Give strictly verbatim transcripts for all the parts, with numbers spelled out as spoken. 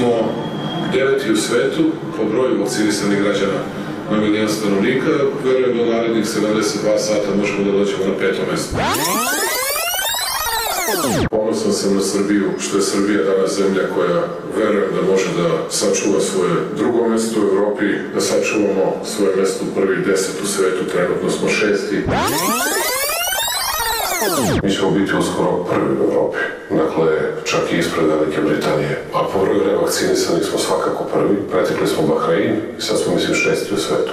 smo deveti u svetu po broju vakcinisanih građana na milijon stanovnika. Verujem da u narednih sedamdeset dva sata možemo da dođemo na peto mesto. Ponosan sam na Srbiju, što je Srbija danas zemlja koja verujem da može da sačuva svoje drugo mesto u Evropi, da sačuvamo svoje mesto u prvih deset u svetu, trenutno smo šesti. Mi ćemo biti uskoro prvi u Evropi, dakle čak i ispred Velike Britanije, a po broju revakcinisanih smo svakako prvi, pretekli smo Bahrein i sad smo mislim šesti u svetu.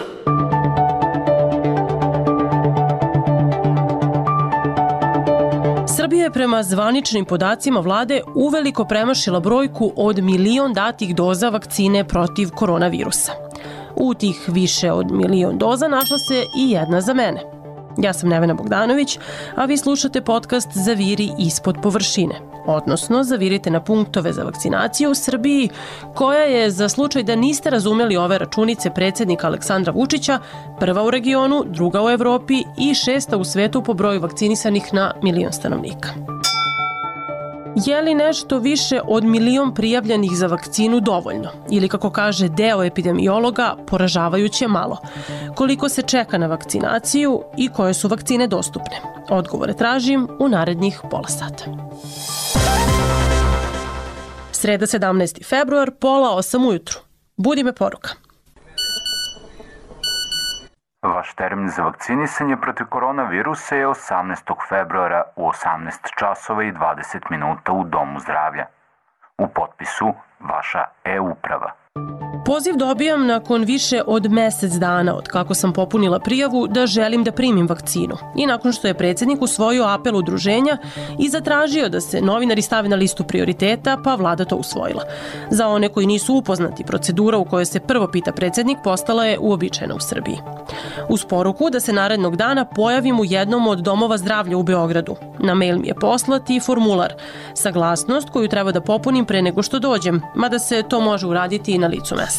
Srbija je prema zvaničnim podacima vlade uveliko premašila brojku od milion datih doza vakcine protiv koronavirusa. U tih više od milion doza našla se i jedna za mene. Ja sam Nevena Bogdanović, a vi slušate podcast Zaviri ispod površine, odnosno zavirite na punktove za vakcinaciju u Srbiji, koja je, za slučaj da niste razumeli ove računice predsjednika Aleksandra Vučića, prva u regionu, druga u Evropi i šesta u svetu po broju vakcinisanih na milion stanovnika. Je li nešto više od milion prijavljenih za vakcinu dovoljno? Ili, kako kaže deo epidemiologa, poražavajuće malo? Koliko se čeka na vakcinaciju i koje su vakcine dostupne? Odgovore tražim u narednih pola sata. Sreda sedamnaesti februar, pola osam ujutru. Budi me poruka. Vaš termin za vakcinisanje protiv koronavirusa je osamnaestog februara u osamnaest časova i dvadeset minuta u Domu zdravlja. U potpisu vaša e-uprava. Poziv dobijam nakon više od mesec dana od kako sam popunila prijavu da želim da primim vakcinu i nakon što je predsjednik usvojio apel udruženja i zatražio da se novinari stave na listu prioriteta, pa vlada to usvojila. Za one koji nisu upoznati, procedura u kojoj se prvo pita predsjednik postala je uobičajena u Srbiji. Uz poruku da se narednog dana pojavim u jednom od domova zdravlja u Beogradu. Na mail mi je poslati formular, saglasnost koju treba da popunim pre nego što dođem, mada se to može uraditi i na licu mesta.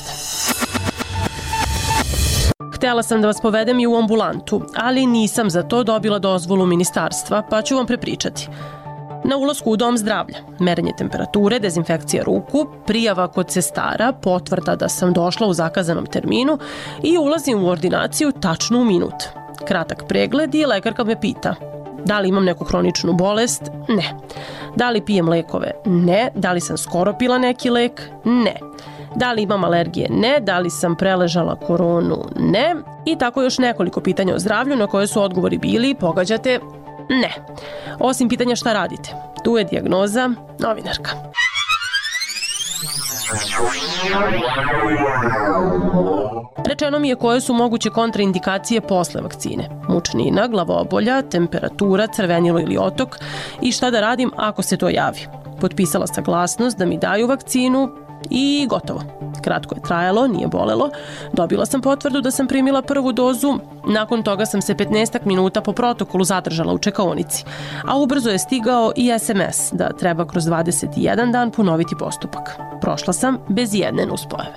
Htjela sam da vas povedem i u ambulantu, ali nisam za to dobila dozvolu ministarstva, pa ću vam prepričati. Na ulasku u dom zdravlja, merenje temperature, dezinfekcija ruku, prijava kod sestara, potvrda da sam došla u zakazanom terminu i ulazim u ordinaciju tačno u minut. Kratak pregled i lekarka me pita: da li imam neku hroničnu bolest? Ne. Da li pijem lekove? Ne. Da li sam skoro pila neki lek? Ne. Da li imam alergije? Ne. Da li sam preležala koronu? Ne. I tako još nekoliko pitanja o zdravlju na koje su odgovori bili, pogađate, ne. Osim pitanja šta radite. Tu je dijagnoza novinarka. Rečeno mi je koje su moguće kontraindikacije posle vakcine. Mučnina, glavobolja, temperatura, crvenilo ili otok i šta da radim ako se to javi. Potpisala saglasnost da mi daju vakcinu i gotovo. Kratko je trajalo, nije bolelo. Dobila sam potvrdu da sam primila prvu dozu. Nakon toga sam se petnaestak minuta po protokolu zadržala u čekaonici. A ubrzo je stigao i es em es da treba kroz dvadeset jedan dan ponoviti postupak. Prošla sam bez jedne nuspojave.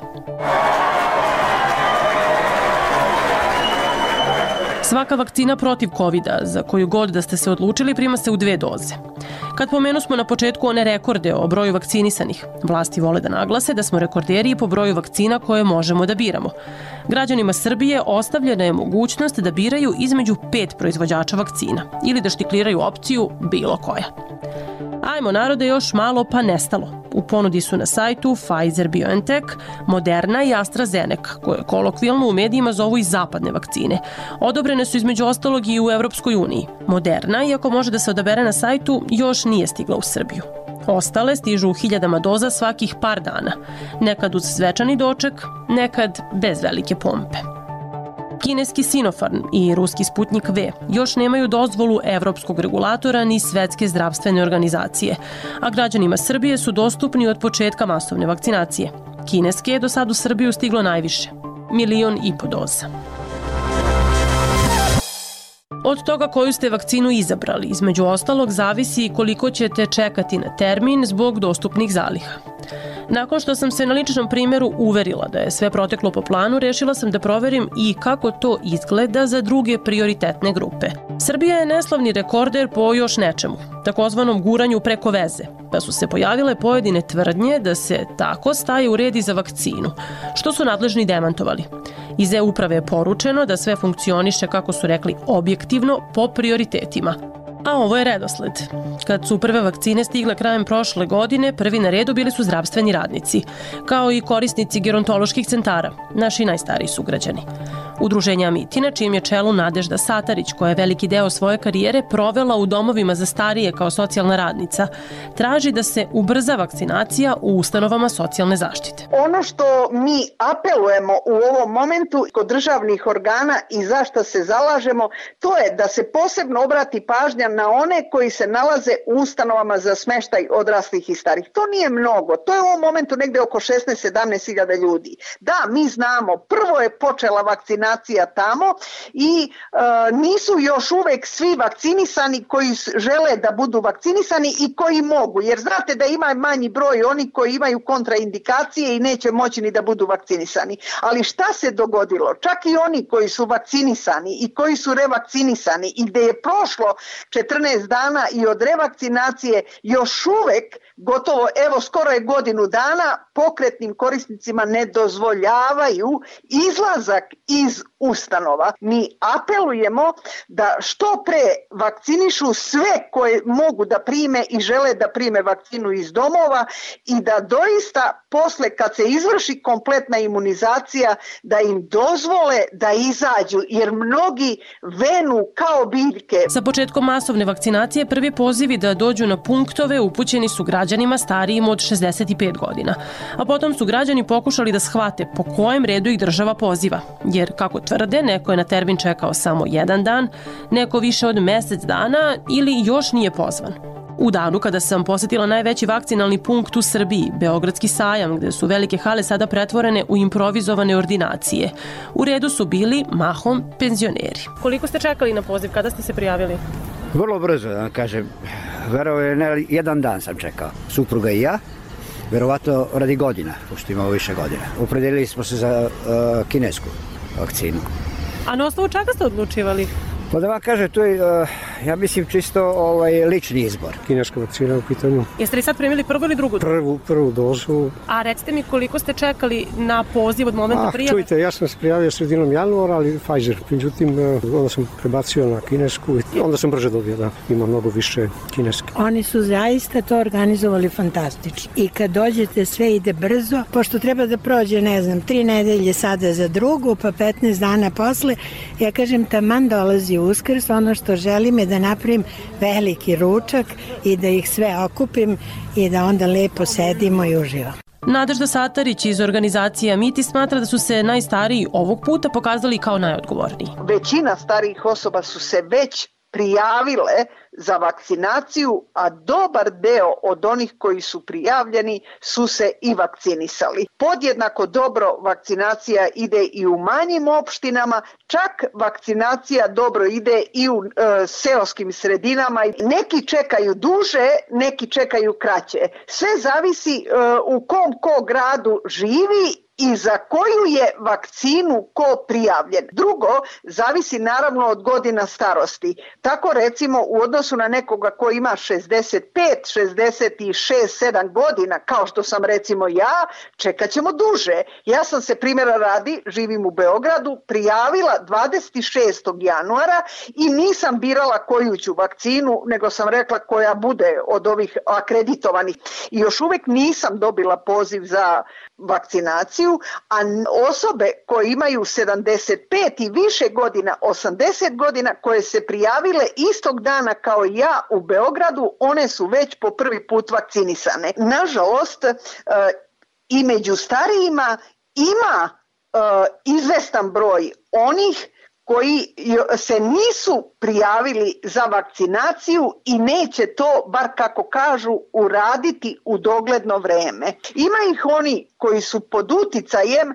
Svaka vakcina protiv kovida, za koju god da ste se odlučili, prima se u dve doze. Kad pomenu smo na početku one rekorde o broju vakcinisanih, vlasti vole da naglase da smo rekorderi po broju vakcina koje možemo da biramo. Građanima Srbije ostavljena je mogućnost da biraju između pet proizvođača vakcina ili da štikliraju opciju bilo koja. Ajmo narode, još malo pa nestalo. U ponudi su na sajtu Pfizer-BioNTech, Moderna i AstraZeneca, koje kolokvijalno u medijima zovu i zapadne vakcine. Odobrene su između ostalog i u Evropskoj uniji. Moderna, iako može da se odabere na sajtu, još nije stigla u Srbiju. Ostale stižu u hiljadama doza svakih par dana, nekad uz svečani doček, nekad bez velike pompe. Kineski Sinopharm i ruski Sputnik V još nemaju dozvolu evropskog regulatora ni Svetske zdravstvene organizacije, a građanima Srbije su dostupni od početka masovne vakcinacije. Kineske je do sad u Srbiju stiglo najviše, milion i po doza. Od toga koju ste vakcinu izabrali, između ostalog, zavisi koliko ćete čekati na termin zbog dostupnih zaliha. Nakon što sam se na ličnom primjeru uverila da je sve proteklo po planu, rešila sam da proverim i kako to izgleda za druge prioritetne grupe. Srbija je neslavni rekorder po još nečemu, takozvanom guranju preko veze, pa su se pojavile pojedine tvrdnje da se tako staje u red i za vakcinu, što su nadležni demantovali. Iz e-uprave je poručeno da sve funkcioniše, kako su rekli, objektivno po prioritetima. A ovo je redosled. Kad su prve vakcine stigle krajem prošle godine, prvi na redu bili su zdravstveni radnici, kao i korisnici gerontoloških centara, naši najstariji sugrađani. Udruženje Amiti, na čijem je čelu Nadežda Satarić, koja je veliki deo svoje karijere provela u domovima za starije kao socijalna radnica, traži da se ubrza vakcinacija u ustanovama socijalne zaštite. Ono što mi apelujemo u ovom momentu kod državnih organa i za što se zalažemo, to je da se posebno obrati pažnja na one koji se nalaze u ustanovama za smeštaj odraslih i starih. To nije mnogo, to je u ovom momentu negde oko šesnaest do sedamnaest hiljada ljudi. Da, mi znamo, prvo je počela vakcinacija tamo i e, nisu još uvek svi vakcinisani koji žele da budu vakcinisani i koji mogu, jer znate da ima manji broj oni koji imaju kontraindikacije i neće moći ni da budu vakcinisani. Ali šta se dogodilo? Čak i oni koji su vakcinisani i koji su revakcinisani i gde je prošlo četrnaest dana i od revakcinacije još uvek gotovo, evo skoro je godinu dana, pokretnim korisnicima ne dozvoljavaju izlazak iz ustanova. Mi apelujemo da što pre vakcinišu sve koje mogu da prime i žele da prime vakcinu iz domova i da doista posle kad se izvrši kompletna imunizacija da im dozvole da izađu, jer mnogi venu kao biljke. Sa početkom masovne vakcinacije prvi pozivi da dođu na punktove upućeni su građanima starijim od šezdeset pet godina, a potom su građani pokušali da shvate po kojem redu ih država poziva, jer kako tvrde, neko je na termin čekao samo jedan dan, neko više od mesec dana ili još nije pozvan. U danu kada sam posetila najveći vakcinalni punkt u Srbiji, Beogradski sajam, gde su velike hale sada pretvorene u improvizovane ordinacije, u redu su bili mahom penzioneri. Koliko ste čekali na poziv? Kada ste se prijavili? Vrlo brzo, da kažem. Verovatno jedan dan sam čekao. Supruga i ja. Verovatno radi godina, pošto imamo više godina. Opredelili smo se za uh, kinesku vakcinu. A na osnovu čega ste odlučivali? Pa da vam kaže, to je, uh, ja mislim, čisto ovaj, lični izbor. Kineska vakcina u pitanju. Jeste li sad primili prvu ili drugu? Prvu, prvu dozu. A recite mi koliko ste čekali na poziv od momenta ah, prijave? Čujte, ja sam se prijavio sredinom januara, ali Pfizer. Međutim, onda sam prebacio na kinesku i onda sam brže dobio da ima mnogo više kineske. Oni su zaista to organizovali fantastično. I kad dođete, sve ide brzo, pošto treba da prođe, ne znam, tri nedelje sada za drugu, pa petnaest dana posle. Ja kažem, taman dolazi Uskrs, ono što želim je da napravim veliki ručak i da ih sve okupim i da onda lepo sedimo i uživamo. Nadežda Satarić iz organizacije Amiti smatra da su se najstariji ovog puta pokazali kao najodgovorniji. Većina starijih osoba su se već prijavile za vakcinaciju, a dobar deo od onih koji su prijavljeni su se i vakcinisali. Podjednako dobro vakcinacija ide i u manjim opštinama, čak vakcinacija dobro ide i u e, seoskim sredinama. Neki čekaju duže, neki čekaju kraće. Sve zavisi e, u kom ko gradu živi i za koju je vakcinu ko prijavljen. Drugo, zavisi naravno od godina starosti. Tako recimo u odnosu na nekoga ko ima šezdeset pet, šezdeset šest, sedam godina, kao što sam recimo ja, čekat ćemo duže. Ja sam se primjera radi, živim u Beogradu, prijavila dvadeset šestog januara i nisam birala koju ću vakcinu, nego sam rekla koja bude od ovih akreditovanih. I još uvek nisam dobila poziv za vakcinaciju, a osobe koje imaju sedamdeset pet i više godina, osamdeset godina, koje se prijavile istog dana kao ja u Beogradu, one su već po prvi put vakcinisane. Nažalost, i među starijima ima izvestan broj onih koji se nisu prijavili za vakcinaciju i neće to, bar kako kažu, uraditi u dogledno vreme. Ima ih oni koji su pod uticajem e,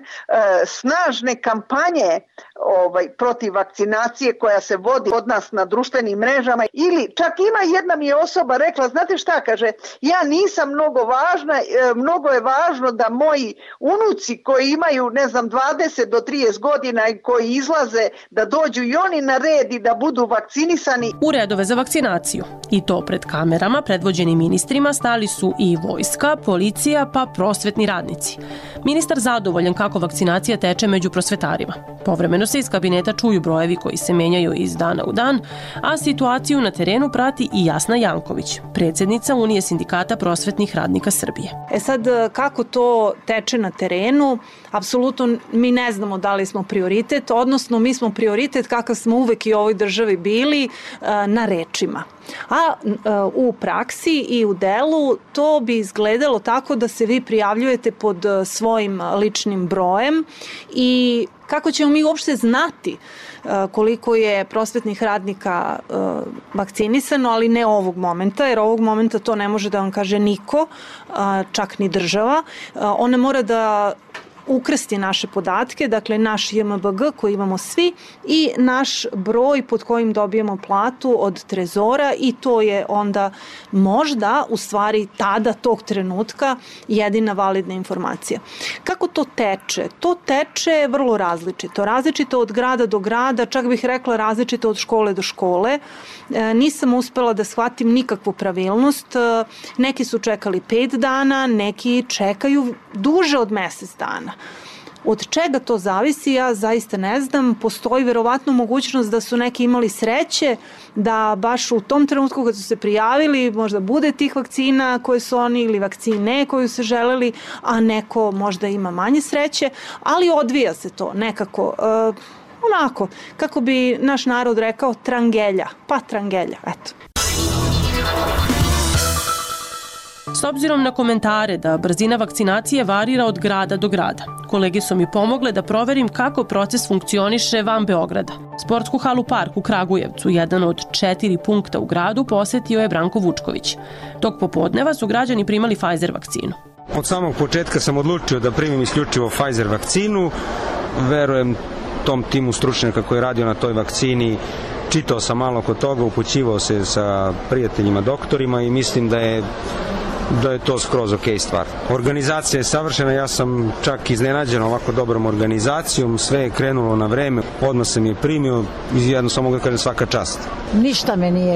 snažne kampanje ovaj, protiv vakcinacije koja se vodi od nas na društvenim mrežama, ili čak ima jedna mi je osoba rekla, znate šta, kaže, ja nisam mnogo važna, e, mnogo je važno da moji unuci koji imaju, ne znam, dvadeset do trideset godina i koji izlaze, da dođu i oni na red i da budu vakcinisani. U redove za vakcinaciju, i to pred kamerama, predvođeni ministrima, stali su i vojska, policija, pa prosvetni radnici. Ministar zadovoljan kako vakcinacija teče među prosvetarima. Povremeno se iz kabineta čuju brojevi koji se menjaju iz dana u dan, a situaciju na terenu prati i Jasna Janković, predsjednica Unije sindikata prosvetnih radnika Srbije. E sad, kako to teče na terenu, apsolutno mi ne znamo da li smo prioritet, odnosno mi smo prioritet kakav smo uvek i u ovoj državi bili na rečima. A u praksi i u delu to bi izgledalo tako da se vi prijavljujete pod svojim ličnim brojem i kako ćemo mi uopšte znati koliko je prosvetnih radnika vakcinisano, ali ne ovog momenta, jer ovog momenta to ne može da vam kaže niko, čak ni država. Ona mora da ukrsti naše podatke, dakle naš J M B G koji imamo svi i naš broj pod kojim dobijemo platu od Trezora i to je onda možda u stvari tada tog trenutka jedina validna informacija. Kako to teče? To teče vrlo različito. Različito od grada do grada, čak bih rekla različito od škole do škole. E, nisam uspela da shvatim nikakvu pravilnost. E, neki su čekali pet dana, neki čekaju duže od mesec dana. Od čega to zavisi, ja zaista ne znam. Postoji verovatno mogućnost da su neki imali sreće da baš u tom trenutku kad su se prijavili možda bude tih vakcina koje su oni ili vakcine koju su želeli, a neko možda ima manje sreće, ali odvija se to nekako uh, onako, kako bi naš narod rekao, trangelja, pa trangelja, eto. S obzirom na komentare da brzina vakcinacije varira od grada do grada, kolege su mi pomogle da proverim kako proces funkcioniše van Beograda. Sportsku halu Park u Kragujevcu, jedan od četiri punkta u gradu, posetio je Branko Vučković. Tog popodneva su građani primali Pfizer vakcinu. Od samog početka sam odlučio da primim isključivo Pfizer vakcinu. Verujem tom timu stručnjaka koji je radio na toj vakcini. Čitao sam malo kod toga, upućivao se sa prijateljima doktorima i mislim da je da je to skroz ok stvar. Organizacija je savršena, ja sam čak iznenađen ovako dobrom organizacijom, sve je krenulo na vreme, odmah sam je primio i jednostavno mogu da kažem svaka čast. Ništa me nije,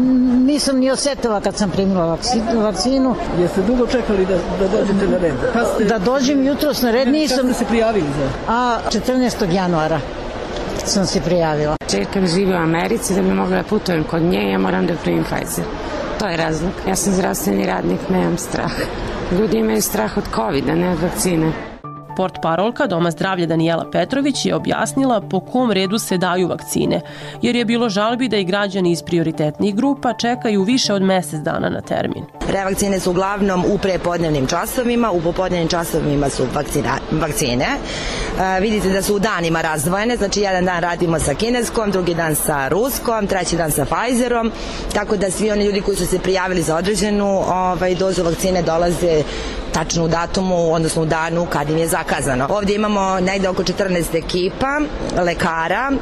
nisam ni osjetila kad sam primila vakcinu. Jeste dugo čekali da, da dođete na red? Ste... Da dođem jutros na red, nisam... Kad ste se prijavili za? A, četrnaestog januara sam se prijavila. Čerka živi u Americi, da bi mogla da putujem kod nje, ja moram da primim Pfizer. To je razlog. Ja sam zdravstveni radnik, nemam strah. Ljudi imaju strah od kovida, ne od vakcine. Portparolka Doma zdravlja Danijela Petrović je objasnila po kom redu se daju vakcine, jer je bilo žalbi da i građani iz prioritetnih grupa čekaju više od mesec dana na termin. Revakcine su uglavnom u prepodnevnim časovima, u popodnevnim časovima su vakcina, vakcine. E, vidite da su u danima razdvojene, znači jedan dan radimo sa kineskom, drugi dan sa ruskom, treći dan sa Pfizerom, tako da svi oni ljudi koji su se prijavili za određenu ovaj, dozu vakcine dolaze tačno u datumu, odnosno u danu kad im je zakazano. Ovdje imamo negde oko četrnaest ekipa, lekara,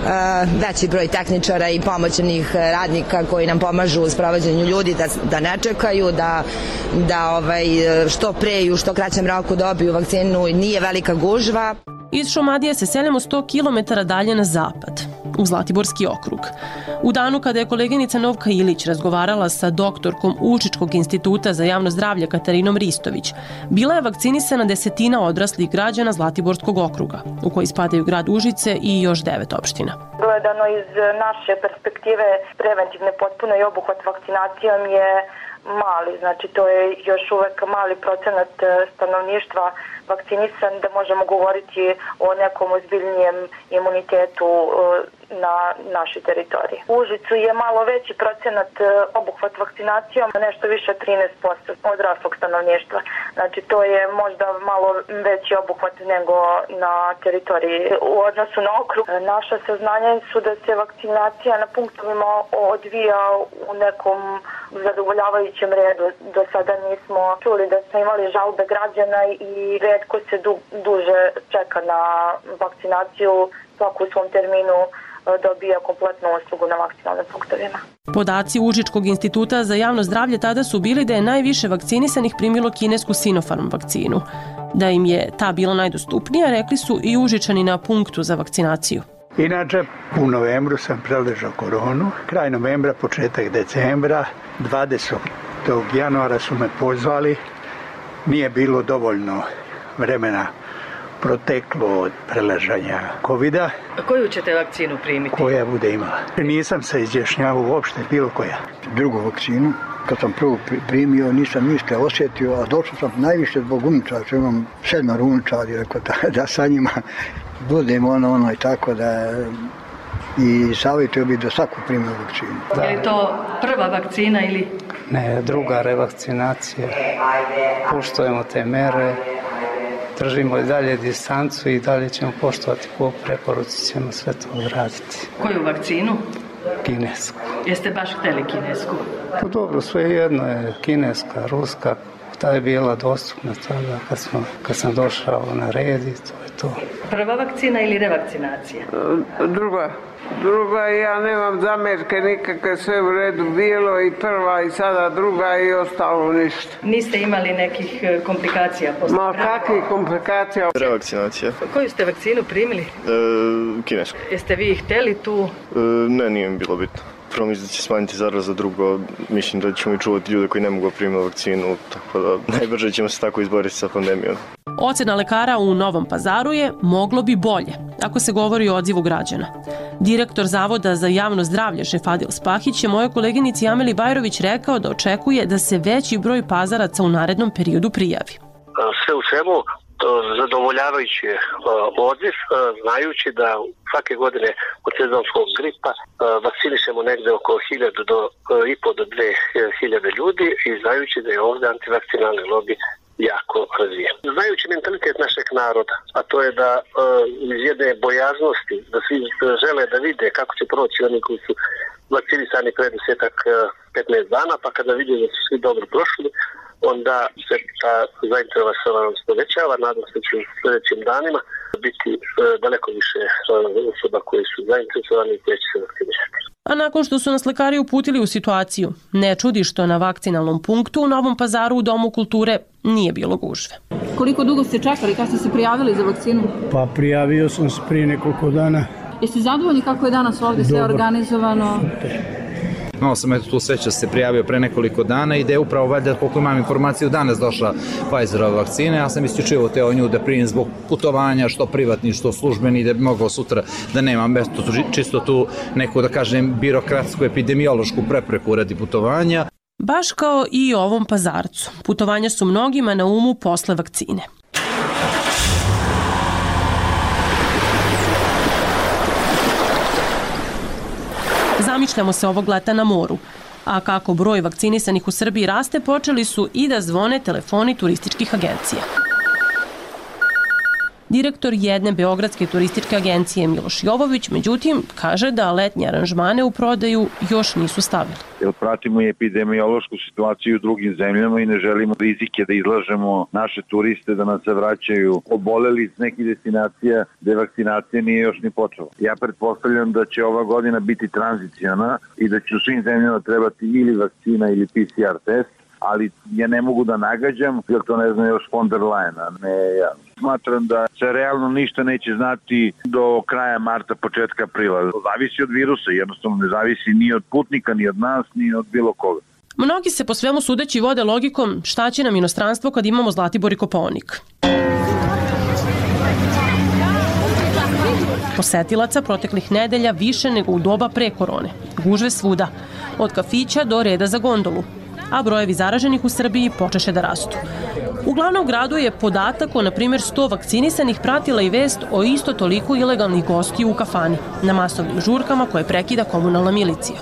veći broj tehničara i pomoćnih radnika koji nam pomažu u sprovođenju ljudi da, da ne čekaju, da, da ovaj, što pre i u što kraćem roku dobiju vakcinu, nije velika gužva. Iz Šumadije se selimo sto kilometara dalje na zapad, u Zlatiborski okrug. U danu kada je koleginica Novka Ilić razgovarala sa doktorkom Učičkog instituta za javno zdravlje Katarinom Ristović, bila je vakcinisana desetina odraslih građana Zlatiborskog okruga, u koji spadaju grad Užice i još devet opština. Gledano iz naše perspektive, preventivne potpuno i obuhvat vakcinacijom je mali, znači to je još uvek mali procenat stanovništva vakcinisan da možemo govoriti o nekom ozbiljnijem imunitetu na našoj teritoriji. U Užicu je malo veći procenat obuhvat vakcinacijom, nešto više od trinaest posto odraslog stanovništva. Znači to je možda malo veći obuhvat nego na teritoriji. U odnosu na okrug, naša saznanja su da se vakcinacija na punktovima odvija u nekom zadovoljavajućem redu. Do sada nismo čuli da smo imali žalbe građana i retko se du, duže čeka na vakcinaciju, svako u svom terminu dobija kompletnu uslugu na vakcinalnim punktovima. Podaci Užičkog instituta za javno zdravlje tada su bili da je najviše vakcinisanih primilo kinesku Sinopharm vakcinu. Da im je ta bila najdostupnija, rekli su i Užičani na punktu za vakcinaciju. Inače, u novembru sam preležao koronu, kraj novembra, početak decembra, dvadesetog januara su me pozvali, nije bilo dovoljno vremena proteklo od preležanja kovida. A koju ćete vakcinu primiti? Koja bude imala. Nisam se izjašnjavao uopšte, bilo koja. Drugu vakcinu, kad sam prvo primio, nisam ništa osjetio, a došao sam najviše zbog unučara, što imam sedmar unučara, rekao da, da sa njima budem ono, ono i tako da i savjetio bi da svaku primio vakcinu. Da. Je li to prva vakcina ili? Ne, druga revakcinacija. Poštujemo te mere, držimo i dalje distancu i dalje ćemo poštovati po preporuci, ćemo sve to odraditi. Koju vakcinu? Kinesku. Jeste baš hteli kinesku? Pa dobro, sve jedno je kineska, ruska, ta je bila dostupna tada kad, smo, kad sam došao na red i to je to. Prva vakcina ili revakcinacija? Druga. Druga, ja nemam zamerke nikakve, sve u redu bilo i prva i sada druga i ostalo ništa. Niste imali nekih komplikacija? Ma kakvih komplikacija? Revakcinacija. Koju ste vakcinu primili? E, kinesku. Jeste vi hteli tu? E, ne, nije mi bilo bitno. Prvo mislim da će smanjiti zaraza, drugo mislim da ćemo i čuvati ljude koji ne mogu primiti vakcinu, tako da najbrže ćemo se tako izboriti sa pandemijom. Ocena lekara u Novom Pazaru je moglo bi bolje, ako se govori o odzivu građana. Direktor Zavoda za javno zdravlje Šefadil Spahić je mojoj koleginici Ameli Bajrović rekao da očekuje da se veći broj pazaraca u narednom periodu prijavi. Sve u svemu zadovoljavajući odziv, znajući da svake godine od sezonskog gripa vakcinišemo negde oko hiljadu do i po do dve hiljade ljudi i znajući da je ovde antivakcinalni lobi jako razvijen. Znajući mentalitet našeg naroda, a to je da iz jedne bojaznosti, da svi žele da vide kako će proći oni koji su vakcinisani pre desetak petnaest dana, pa kada vide da su svi dobro prošli, onda se ta zainteresovanost povećava. Nadam se da će u sljedećim danima biti daleko više osoba koje su zainteresovani i koje će se vakcinisati. A nakon što su nas lekari uputili u situaciju, ne čudi što na vakcinalnom punktu u Novom Pazaru u Domu kulture nije bilo gužve. Koliko dugo ste čekali, kad ste se prijavili za vakcinu? Pa prijavio sam se prije nekoliko dana. Jeste zadovoljni kako je danas ovdje sve organizovano? Imao sam eto tu sreću da se prijavio pre nekoliko dana i da je upravo valjda, koliko imam informaciju, danas došla Pfizerova vakcina. Ja sam isključivo teo nju da primim zbog putovanja, što privatni, što službeni, da bi mogao sutra da nemam mesto, čisto tu neku, da kažem, birokratsku, epidemiološku prepreku radi putovanja. Baš kao i ovom Pazarcu. Putovanja su mnogima na umu posle vakcine. Zamišljamo se ovog leta na moru, a kako broj vakcinisanih u Srbiji raste, počeli su i da zvone telefoni turističkih agencija. Direktor jedne beogradske turističke agencije Miloš Jovović, međutim, kaže da letnje aranžmane u prodaju još nisu stavili. Jer pratimo i epidemiološku situaciju u drugim zemljama i ne želimo rizike da izlažemo naše turiste da nas se vraćaju oboleli iz nekih destinacija gde vakcinacija nije još ni počela. Ja pretpostavljam da će ova godina biti tranziciona i da će u svim zemljama trebati ili vakcina ili P C R test, ali ja ne mogu da nagađam, jer to ne znam još von der Leyen, a ne ja. Smatram da se realno ništa neće znati do kraja marta, početka aprila. Zavisi od virusa, jednostavno ne zavisi ni od putnika, ni od nas, ni od bilo koga. Mnogi se po svemu sudeći vode logikom šta će nam inostranstvo kad imamo Zlatibor i Kopaonik. Posetilaca proteklih nedelja više nego u doba pre korone. Gužve svuda, od kafića do reda za gondolu. A brojevi zaraženih u Srbiji počeše da rastu. U glavnom gradu je podatak o, na primjer, sto vakcinisanih pratila i vest o isto toliko ilegalnih gostiju u kafani, na masovnim žurkama koje prekida komunalna milicija.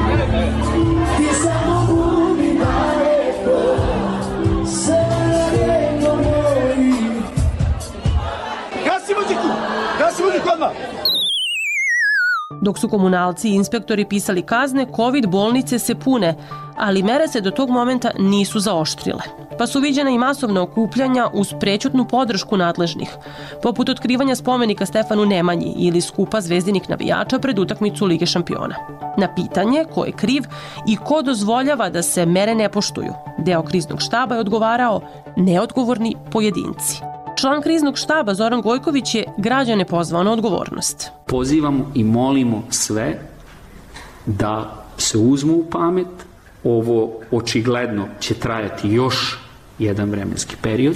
Dok su komunalci i inspektori pisali kazne, COVID bolnice se pune, ali mere se do tog momenta nisu zaoštrile. Pa su viđena i masovna okupljanja uz prećutnu podršku nadležnih, poput otkrivanja spomenika Stefanu Nemanji ili skupa zvezdinih navijača pred utakmicu Lige šampiona. Na pitanje ko je kriv i ko dozvoljava da se mere ne poštuju, deo kriznog štaba je odgovarao neodgovorni pojedinci. Član kriznog štaba Zoran Gojković je građane pozvao na odgovornost. Pozivamo i molimo sve da se uzmu u pamet. Ovo očigledno će trajati još jedan vremenski period.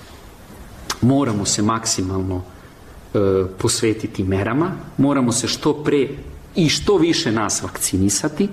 Moramo se maksimalno e, posvetiti merama. Moramo se što pre i što više nas vakcinisati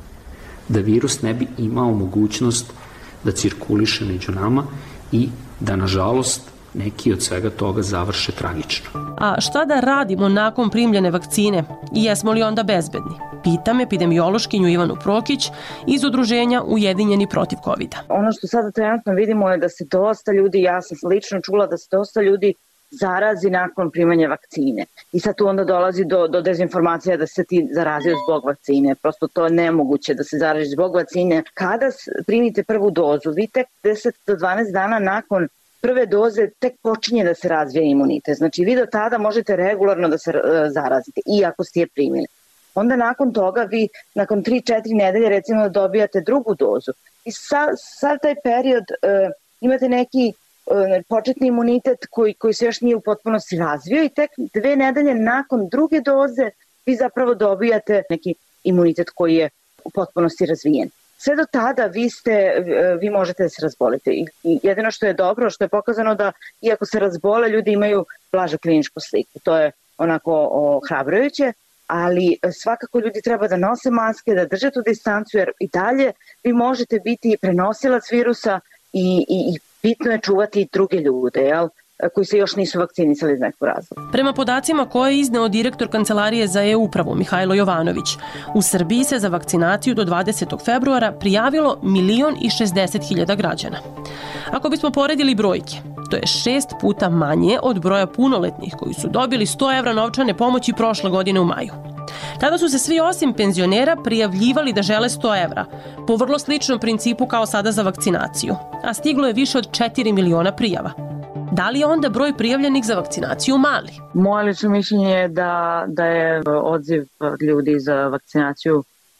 da virus ne bi imao mogućnost da cirkuliše među nama i da, nažalost, neki od svega toga završe tragično. A šta da radimo nakon primljene vakcine i jesmo li onda bezbedni? Pitam epidemiološkinju Ivanu Prokić iz udruženja Ujedinjeni protiv kovida. Ono što sada trenutno vidimo je da se dosta ljudi, ja sam lično čula da se dosta ljudi zarazi nakon primanja vakcine. I sad tu onda dolazi do, do dezinformacija da se ti zarazio zbog vakcine. Prosto to je nemoguće da se zarazi zbog vakcine. Kada primite prvu dozu, vi tek deset do dvanaest dana nakon prve doze tek počinje da se razvija imunitet. Znači vi do tada možete regularno da se uh, zarazite, iako ste je primili. Onda nakon toga vi, nakon tri četiri nedelje recimo dobijate drugu dozu. I sa, sad taj period uh, imate neki uh, početni imunitet koji, koji se još nije u potpunosti razvio i tek dve nedelje nakon druge doze vi zapravo dobijate neki imunitet koji je u potpunosti razvijen. Sve do tada vi, ste, vi možete da se razbolite. I jedino što je dobro, što je pokazano da iako se razbole, ljudi imaju blažu kliničku sliku. To je onako ohrabrujuće, ali svakako ljudi treba da nose maske, da drže tu distancu, jer i dalje vi možete biti prenosilac virusa i, i, i bitno je čuvati druge ljude, jel? Koji se još nisu vakcinisali iz nekog razloga. Prema podacima koje je izneo direktor Kancelarije za e-upravu Mihajlo Jovanović, u Srbiji se za vakcinaciju do dvadesetog februara prijavilo milion i šezdeset hiljada građana. Ako bismo poredili brojke, to je šest puta manje od broja punoletnih koji su dobili sto evra novčane pomoći prošle godine u maju. Tada su se svi osim penzionera prijavljivali da žele sto evra, po vrlo sličnom principu kao sada za vakcinaciju, a stiglo je više od četiri miliona prijava. Da li je onda broj prijavljenih za vakcinaciju mali? Moje lično mišljenje je da, da je odziv ljudi za vakcinaciju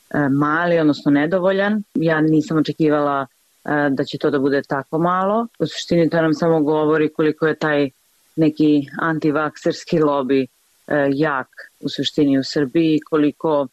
mali, odnosno nedovoljan. Ja nisam očekivala da će to da bude tako malo. U suštini to nam samo govori koliko je taj neki antivakserski lobby jak u suštini u Srbiji, koliko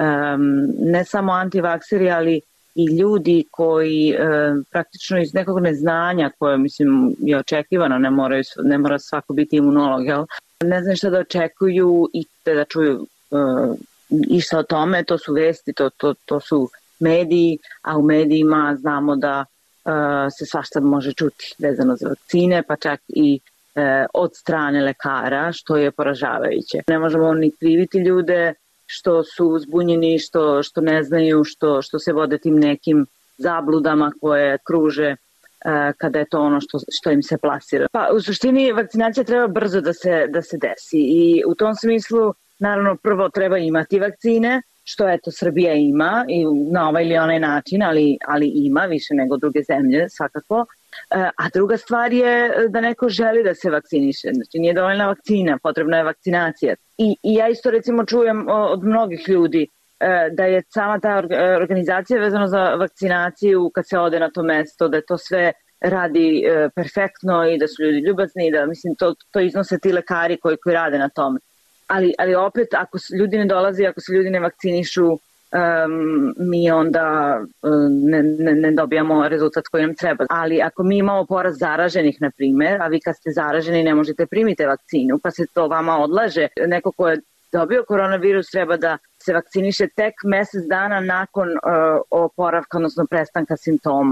ne samo antivakseri, ali i ljudi koji e, praktično iz nekog neznanja koje mislim je očekivano, ne, moraju, ne mora svako biti imunolog, jel? Ne znaju šta da očekuju i te da čuju e, išta o tome, to su vesti, to, to, to su mediji, a u medijima znamo da e, se svašta može čuti vezano za vakcine, pa čak i e, od strane lekara, što je poražavajuće. Ne možemo ni kriviti ljude što su zbunjeni, što, što ne znaju, što, što se vode tim nekim zabludama koje kruže uh, kada je to ono što, što im se plasira. Pa u suštini vakcinacija treba brzo da se, da se desi i u tom smislu naravno prvo treba imati vakcine, što eto Srbija ima i na ovaj ili onaj način, ali, ali ima više nego druge zemlje svakako. A druga stvar je da neko želi da se vakciniše. Znači nije dovoljna vakcina, potrebna je vakcinacija. I, i ja isto recimo čujem od mnogih ljudi da je sama ta organizacija vezano za vakcinaciju, kad se ode na to mesto, da to sve radi perfektno i da su ljudi ljubazni i da mislim to, to iznose ti lekari koji, koji rade na tome. Ali, ali opet ako ljudi ne dolaze, ako se ljudi ne vakcinišu, Um, mi onda um, ne, ne, ne dobijamo rezultat koji nam treba. Ali ako mi imamo porast zaraženih, na primjer, a vi kad ste zaraženi ne možete primiti vakcinu, pa se to vama odlaže, neko ko je dobio koronavirus treba da se vakciniše tek mesec dana nakon uh, oporavka, odnosno prestanka simptoma.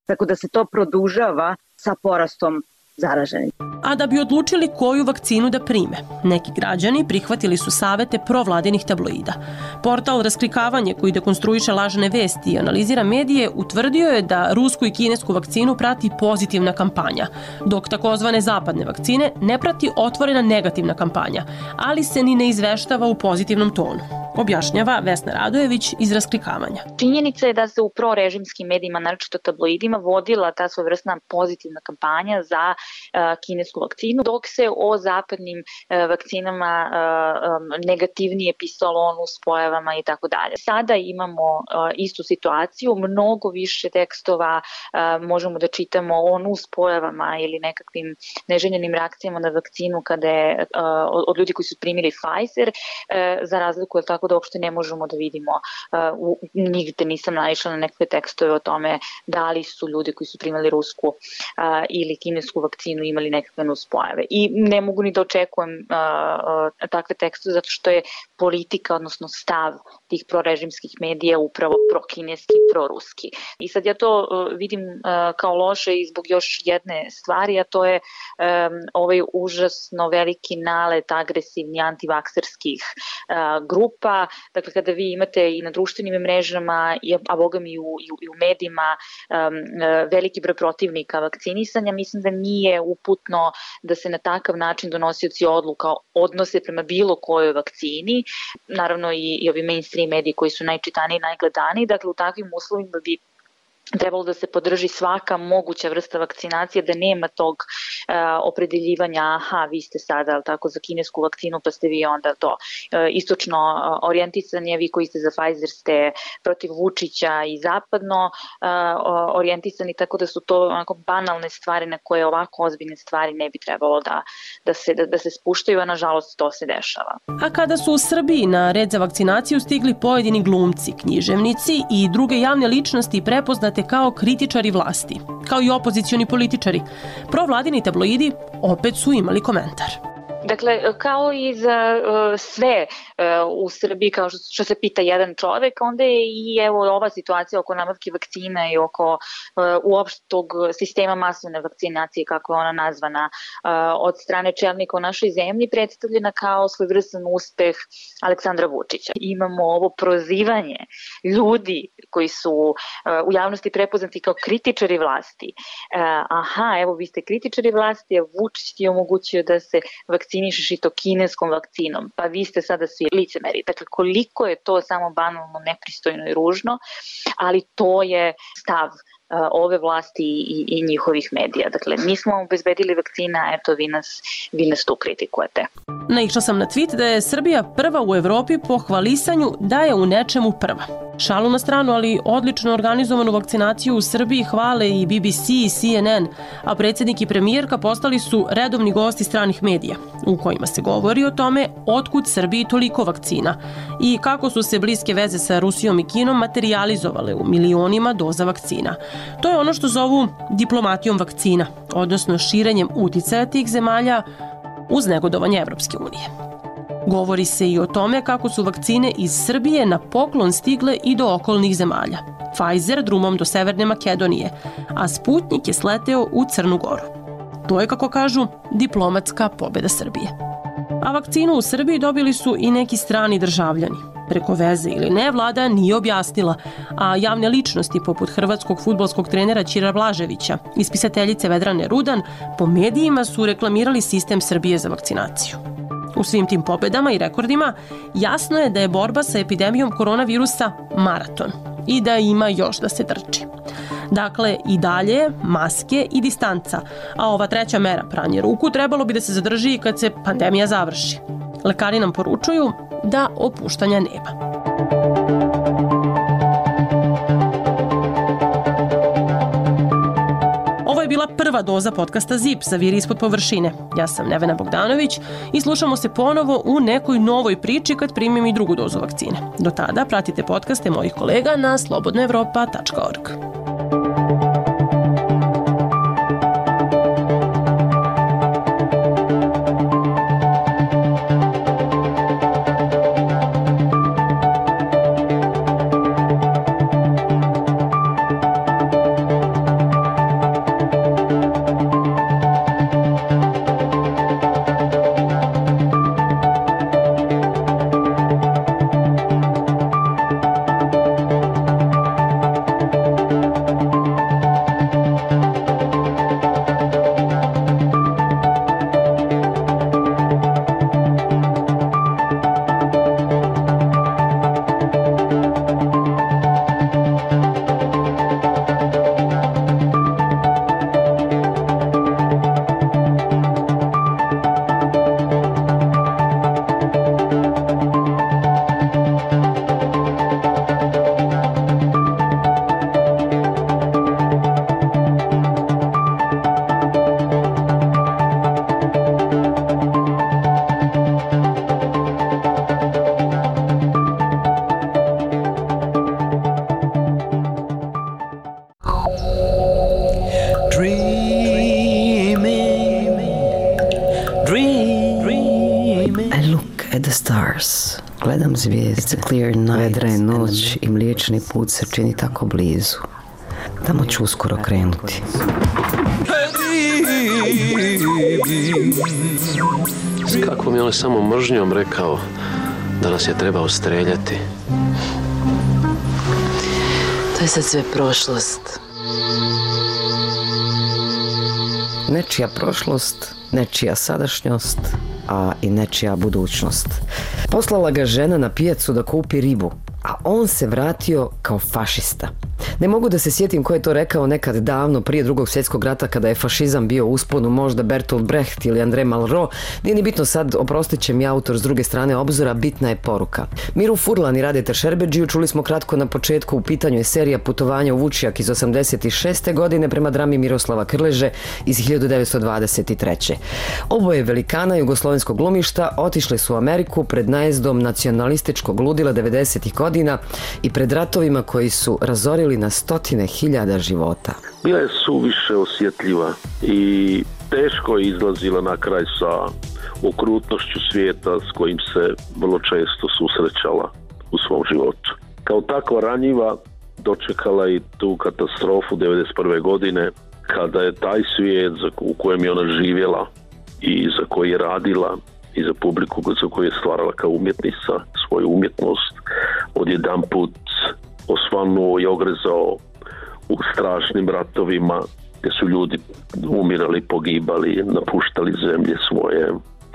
tako da se to produžava sa porastom zaraženih. A da bi odlučili koju vakcinu da prime, neki građani prihvatili su savete provladinih tabloida. Portal Rasklikavanje, koji dekonstruiše lažne vesti i analizira medije, utvrdio je da rusku i kinesku vakcinu prati pozitivna kampanja, dok takozvane zapadne vakcine ne prati otvorena negativna kampanja, ali se ni ne izveštava u pozitivnom tonu. Objašnjava Vesna Radojević iz Rasklikavanja. Činjenica je da se u prorežimskim medijima, naročito tabloidima, vodila ta svojevrsna pozitivna kampanja za uh, kinesku vakcinu, dok se o zapadnim uh, vakcinama uh, um, negativnije pisalo o nuspojavama i tako dalje. Sada imamo uh, istu situaciju, mnogo više tekstova uh, možemo da čitamo o nuspojavama ili nekakvim neželjenim reakcijama na vakcinu kada je uh, od ljudi koji su primili Pfizer, uh, za razliku je tako da uopšte ne možemo da vidimo, uh, nigde nisam naišla na nekakve tekstove o tome da li su ljudi koji su primali rusku uh, ili kinesku vakcinu imali nekakve nuspojave. I ne mogu ni da očekujem uh, uh, takve tekstove zato što je politika, odnosno stav tih prorežimskih medija upravo prokineski, proruski. I sad ja to uh, vidim uh, kao loše i zbog još jedne stvari, a to je um, ovaj užasno veliki nalet agresivni antivakserskih uh, grupa. Dakle, kada vi imate i na društvenim mrežama, a boga mi i u, i u medijima um, veliki broj protivnika vakcinisanja, mislim da nije uputno da se na takav način donosioci odluka odnose prema bilo kojoj vakcini. Naravno i, i ovi mainstream mediji koji su najčitaniji i najgledaniji. Dakle, u takvim uslovima bi trebalo da se podrži svaka moguća vrsta vakcinacije, da nema tog uh, opredeljivanja, aha, vi ste sada ali tako za kinesku vakcinu, pa ste vi onda to uh, istočno uh, orijentisani, a vi koji ste za Pfizer ste protiv Vučića i zapadno uh, orijentisani, tako da su to onako banalne stvari na koje ovako ozbiljne stvari ne bi trebalo da, da, se, da, da se spuštaju, a nažalost to se dešava. A kada su u Srbiji na red za vakcinaciju stigli pojedini glumci, književnici i druge javne ličnosti prepoznate kao kritičari vlasti, kao i opozicioni političari, provladini tabloidi opet su imali komentar. Dakle, kao i za uh, sve uh, u Srbiji, kao što, što se pita jedan čovek, onda je i evo ova situacija oko nabavke vakcina i oko uh, uopštog sistema masovne vakcinacije, kako je ona nazvana uh, od strane čelnika u našoj zemlji, predstavljena kao svojevrstan uspeh Aleksandra Vučića. Imamo ovo prozivanje ljudi koji su uh, u javnosti prepoznati kao kritičari vlasti. Uh, aha, evo vi ste kritičari vlasti, a Vučić ti je omogućio da se vakcinacije vakcinišeš i to kineskom vakcinom, pa vi ste sada svi licemeri. Dakle, koliko je to samo banalno, nepristojno i ružno, ali to je stav uh, ove vlasti i, i njihovih medija. Dakle, mi smo vam obezbedili vakcina, eto vi nas, vi nas tu kritikujete. Naišla sam na tweet da je Srbija prva u Evropi po hvalisanju da je u nečemu prva. Šalu na stranu, ali odlično organizovanu vakcinaciju u Srbiji hvale i B B C i C N N, a predsjednik i premijerka postali su redovni gosti stranih medija, u kojima se govori o tome otkud Srbiji toliko vakcina i kako su se bliske veze sa Rusijom i Kinom materijalizovale u milionima doza vakcina. To je ono što zovu diplomatijom vakcina, odnosno širenjem uticaja tih zemalja uz negodovanje Evropske unije. Govori se i o tome kako su vakcine iz Srbije na poklon stigle i do okolnih zemalja. Pfizer drumom do Severne Makedonije, a Sputnik je sleteo u Crnu Goru. To je, kako kažu, diplomatska pobjeda Srbije. A vakcinu u Srbiji dobili su i neki strani državljani. Preko veze ili ne, vlada nije objasnila, a javne ličnosti poput hrvatskog fudbalskog trenera Ćira Blaževića i spisateljice Vedrane Rudan po medijima su reklamirali sistem Srbije za vakcinaciju. U svim tim pobedama i rekordima jasno je da je borba sa epidemijom koronavirusa maraton i da ima još da se trči. Dakle, i dalje maske i distanca, a ova treća mera, pranje ruku, trebalo bi da se zadrži kad se pandemija završi. Lekari nam poručuju da opuštanja nema. Ovo je bila prva doza podcasta Zip za Viri ispod površine. Ja sam Nevena Bogdanović i slušamo se ponovo u nekoj novoj priči kad primim i drugu dozu vakcine. Do tada pratite podcaste mojih kolega na slobodna evropa tačka org. Dreaming, dreaming. I look at the stars. Gledam zvijezde, vedra je noć i mliječni put se čini tako blizu. Tamo ću uskoro krenuti. S kakvom je on samo mržnjom rekao da nas je trebao streljati. To je sad sve prošlost. Nečija prošlost, nečija sadašnjost, a i nečija budućnost. Poslala ga žena na pijacu da kupi ribu, a on se vratio kao fašista. Ne mogu da se sjetim ko je to rekao nekad davno prije drugog svjetskog rata kada je fašizam bio u usponu, možda Bertolt Brecht ili André Malraux. Nije ni bitno sad, oprostit će mi autor s druge strane obzora, bitna je poruka. Miru Furlan i Radeta Šerbedžiju čuli smo kratko na početku, u pitanju je serija Putovanja u Vučjak iz osamdeset šeste godine prema drami Miroslava Krleže iz hiljadu devetsto dvadeset treće. Oboje velikana jugoslovenskog glumišta otišli su u Ameriku pred najezdom nacionalističkog ludila devedesetih godina i pred ratovima koji su razorili na stotine hiljada života. Bila je suviše osjetljiva i teško je izlazila na kraj sa okrutnošću svijeta s kojim se vrlo često susrećala u svom životu. Kao takva ranjiva dočekala i tu katastrofu devedeset prve godine kada je taj svijet u kojem je ona živjela i za koji je radila i za publiku za koju je stvarala kao umjetnica svoju umjetnost odjedanput osvanuo i ogrezao u strašnim ratovima gdje su ljudi umirali, pogibali, napuštali zemlje svoje.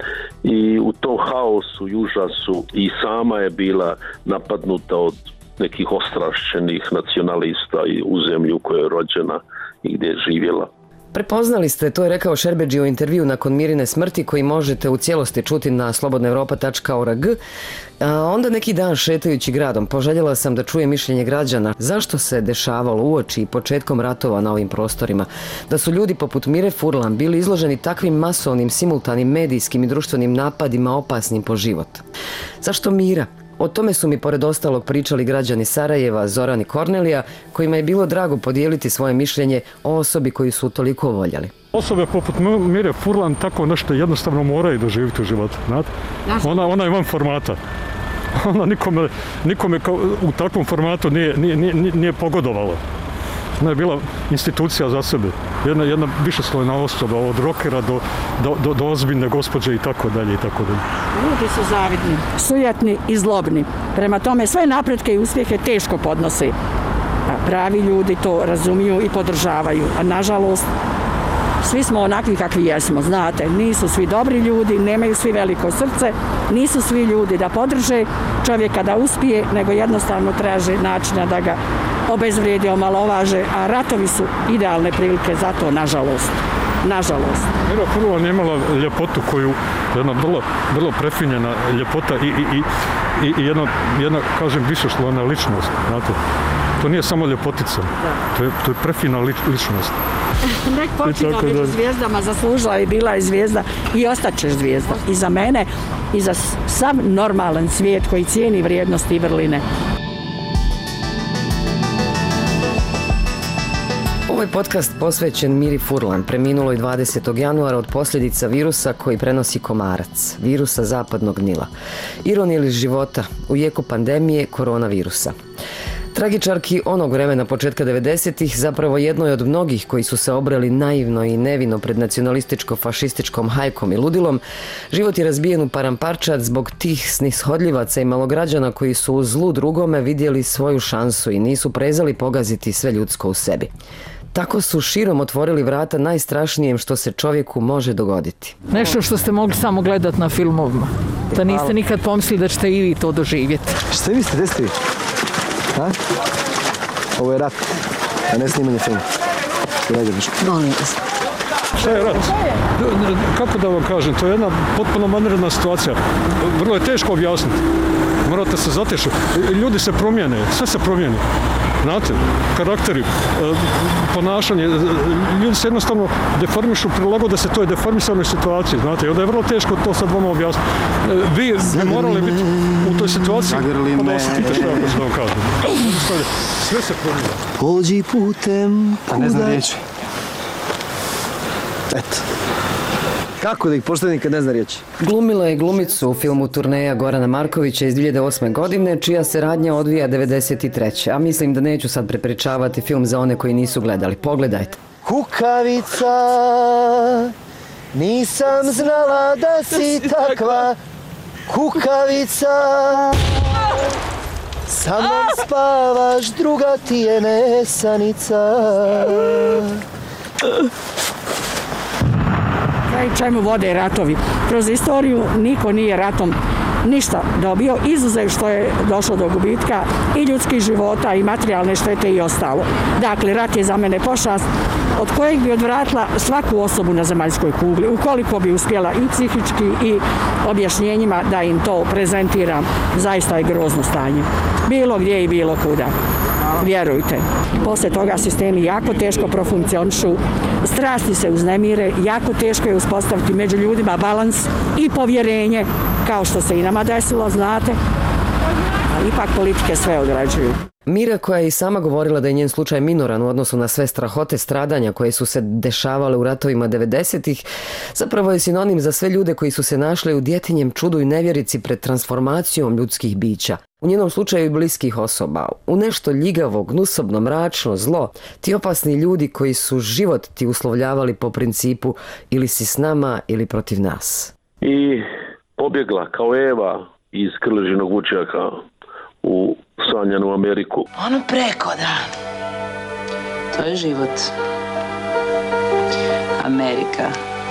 I u tom haosu i užasu i sama je bila napadnuta od nekih ostrašćenih nacionalista i u zemlju u kojoj je rođena i gdje je živjela. Prepoznali ste, to je rekao Šerbedžija u intervju nakon Mirine smrti koji možete u cijelosti čuti na slobodna europa tačka org. A onda neki dan šetajući gradom poželjela sam da čujem mišljenje građana zašto se dešavalo uoči i početkom ratova na ovim prostorima. Da su ljudi poput Mire Furlan bili izloženi takvim masovnim, simultanim medijskim i društvenim napadima opasnim po život. Zašto Mira? O tome su mi pored ostalog pričali građani Sarajeva, Zoran i Kornelija, kojima je bilo drago podijeliti svoje mišljenje o osobi koju su toliko voljeli. Osobe poput Mire Furlan tako nešto jednostavno moraju doživjeti u životu. Ona, ona ima formata. Ona nikome, nikome u takvom formatu nije, nije, nije, nije pogodovala. Ona je bila institucija za sebe. Jedna, jedna višeslojna osoba, od rokera do, do, do, do ozbiljne gospođe i tako dalje i tako dalje. Ljudi su zavidni, sujetni i zlobni. Prema tome sve napretke i uspjehe teško podnose. A pravi ljudi to razumiju i podržavaju. A nažalost, svi smo onakvi kakvi jesmo, znate. Nisu svi dobri ljudi, nemaju svi veliko srce, nisu svi ljudi da podrže čovjeka da uspije, nego jednostavno traže načina da ga obezvrijedi, omalovaže, a ratovi su idealne prilike za to, nažalost. Nažalost. Mira Furlan je imala ljepotu koju, jedna vrlo, vrlo prefinjena ljepota i, i, i, i jedna, jedna, kažem, višeslojna ličnost, znate. To nije samo ljepotica, to je, to je prefina lič, ličnost. Nek počina među zvijezdama, zaslužila je, bila je zvijezda i ostaćeš zvijezda. I za mene, i za sav normalan svijet koji cijeni vrijednosti i vrline. Ovaj podcast posvećen Miri Furlan, preminuloj dvadesetog januara od posljedica virusa koji prenosi komarac, virusa zapadnog Nila. Ironija ili života u jeku pandemije koronavirusa. Tragičarki onog vremena početka devedesetih zapravo jednoj od mnogih koji su se obrali naivno i nevino pred nacionalističko-fašističkom hajkom i ludilom, život je razbijen u paramparčad zbog tih snishodljivaca i malograđana koji su u zlu drugome vidjeli svoju šansu i nisu prezali pogaziti sve ljudsko u sebi. Tako su širom otvorili vrata najstrašnijem što se čovjeku može dogoditi. Nešto što ste mogli samo gledati na filmovima. Da niste nikad pomislili da ćete i vi to doživjeti. Šta vi ste, gdje ste vi? Ha? Ovo je rat, a ne snimanje filma. Molim vas. Šta je rat? Kako da vam kažem, to je jedna potpuno vanredna situacija. Vrlo je teško objasniti. Morate se zatešiti. Ljudi se promijene, sve se promijeni. znate, karakteri, ponašanje, ljudi se jednostavno deformišu, prilagode se toj deformisanoj situaciji, znate, i onda je vrlo teško to sad vama objasniti. Vi bi morali biti u toj situaciji, pa da osjetite što ja što vam kažem. Sve se promijeva. Pođi putem... A ne znam riječi. Eto. Kako da ih pošteni kad ne zna riječi? Glumila je glumicu u filmu Turneja Gorana Markovića iz dvije hiljade osme. godine, čija se radnja odvija devedeset treće. A mislim da neću sad prepričavati film za one koji nisu gledali. Pogledajte. Kukavica, nisam znala da si takva. Kukavica, sa mnom spavaš, druga ti je nesanica. Kraj čemu vode ratovi. Kroz istoriju niko nije ratom ništa dobio, izuzev što je došlo do gubitka i ljudskih života i materijalne štete i ostalo. Dakle, rat je za mene pošast od kojeg bi odvratila svaku osobu na zemaljskoj kugli, ukoliko bi uspjela i psihički i objašnjenjima da im to prezentiram. Zaista je grozno stanje. Bilo gdje i bilo kuda. Vjerujte. Poslije toga sistemi jako teško profunkcionišu, strasti se uznemire, jako teško je uspostaviti među ljudima balans i povjerenje, kao što se i nama desilo, znate, ali ipak politike sve odrađuju. Mira, koja je i sama govorila da je njen slučaj minoran u odnosu na sve strahote stradanja koje su se dešavale u ratovima devedesetih, zapravo je sinonim za sve ljude koji su se našli u djetinjem čudu i nevjerici pred transformacijom ljudskih bića. U njenom slučaju i bliskih osoba, u nešto ljigavo, gnusobno, mračno, zlo, ti opasni ljudi koji su život ti uslovljavali po principu ili si s nama ili protiv nas. I pobjegla kao Eva iz Krležinog vučjaka u sanjanu Ameriku. Ono preko, da. To je život. Amerika.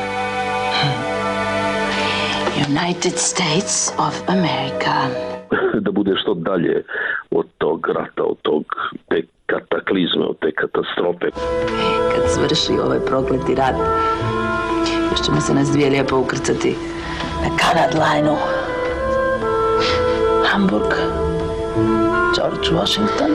United States of America. Da bude što dalje od tog rata, od tog, te kataklizme, od te katastrofe. Kad završi ovaj prokleti rat, još ćemo se nas dvije lijepo ukrcati na Kanad Line-u. Hamburg, George Washington,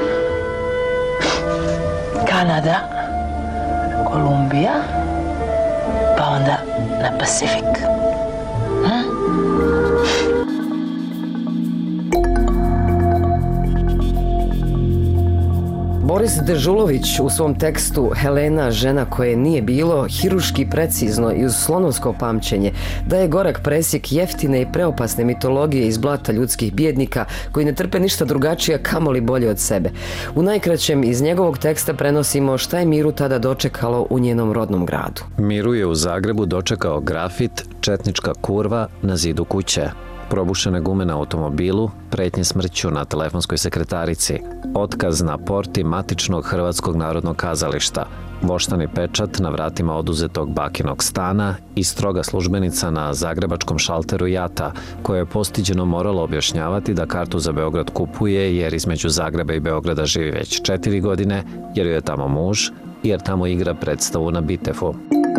Kanada, Kolumbija, pa onda na Pacifik. Hm? Boris Dežulović u svom tekstu Helena, žena koje nije bilo, hiruški precizno i uz slonovsko pamćenje daje gorak presjek jeftine i preopasne mitologije iz blata ljudskih bijednika koji ne trpe ništa drugačije, kamoli bolje od sebe. U najkraćem iz njegovog teksta prenosimo šta je Miru tada dočekalo u njenom rodnom gradu. Miru je u Zagrebu dočekao grafit "Četnička kurva" na zidu kuće, probušene gume na automobilu, pretnje smrću na telefonskoj sekretarici, otkaz na porti matičnog Hrvatskog narodnog kazališta, voštani pečat na vratima oduzetog bakinog stana i stroga službenica na zagrebačkom šalteru Jata, koja je postiđeno morala objašnjavati da kartu za Beograd kupuje jer između Zagreba i Beograda živi već četiri godine, jer joj je tamo muž, jer tamo igra predstavu na Bitefu.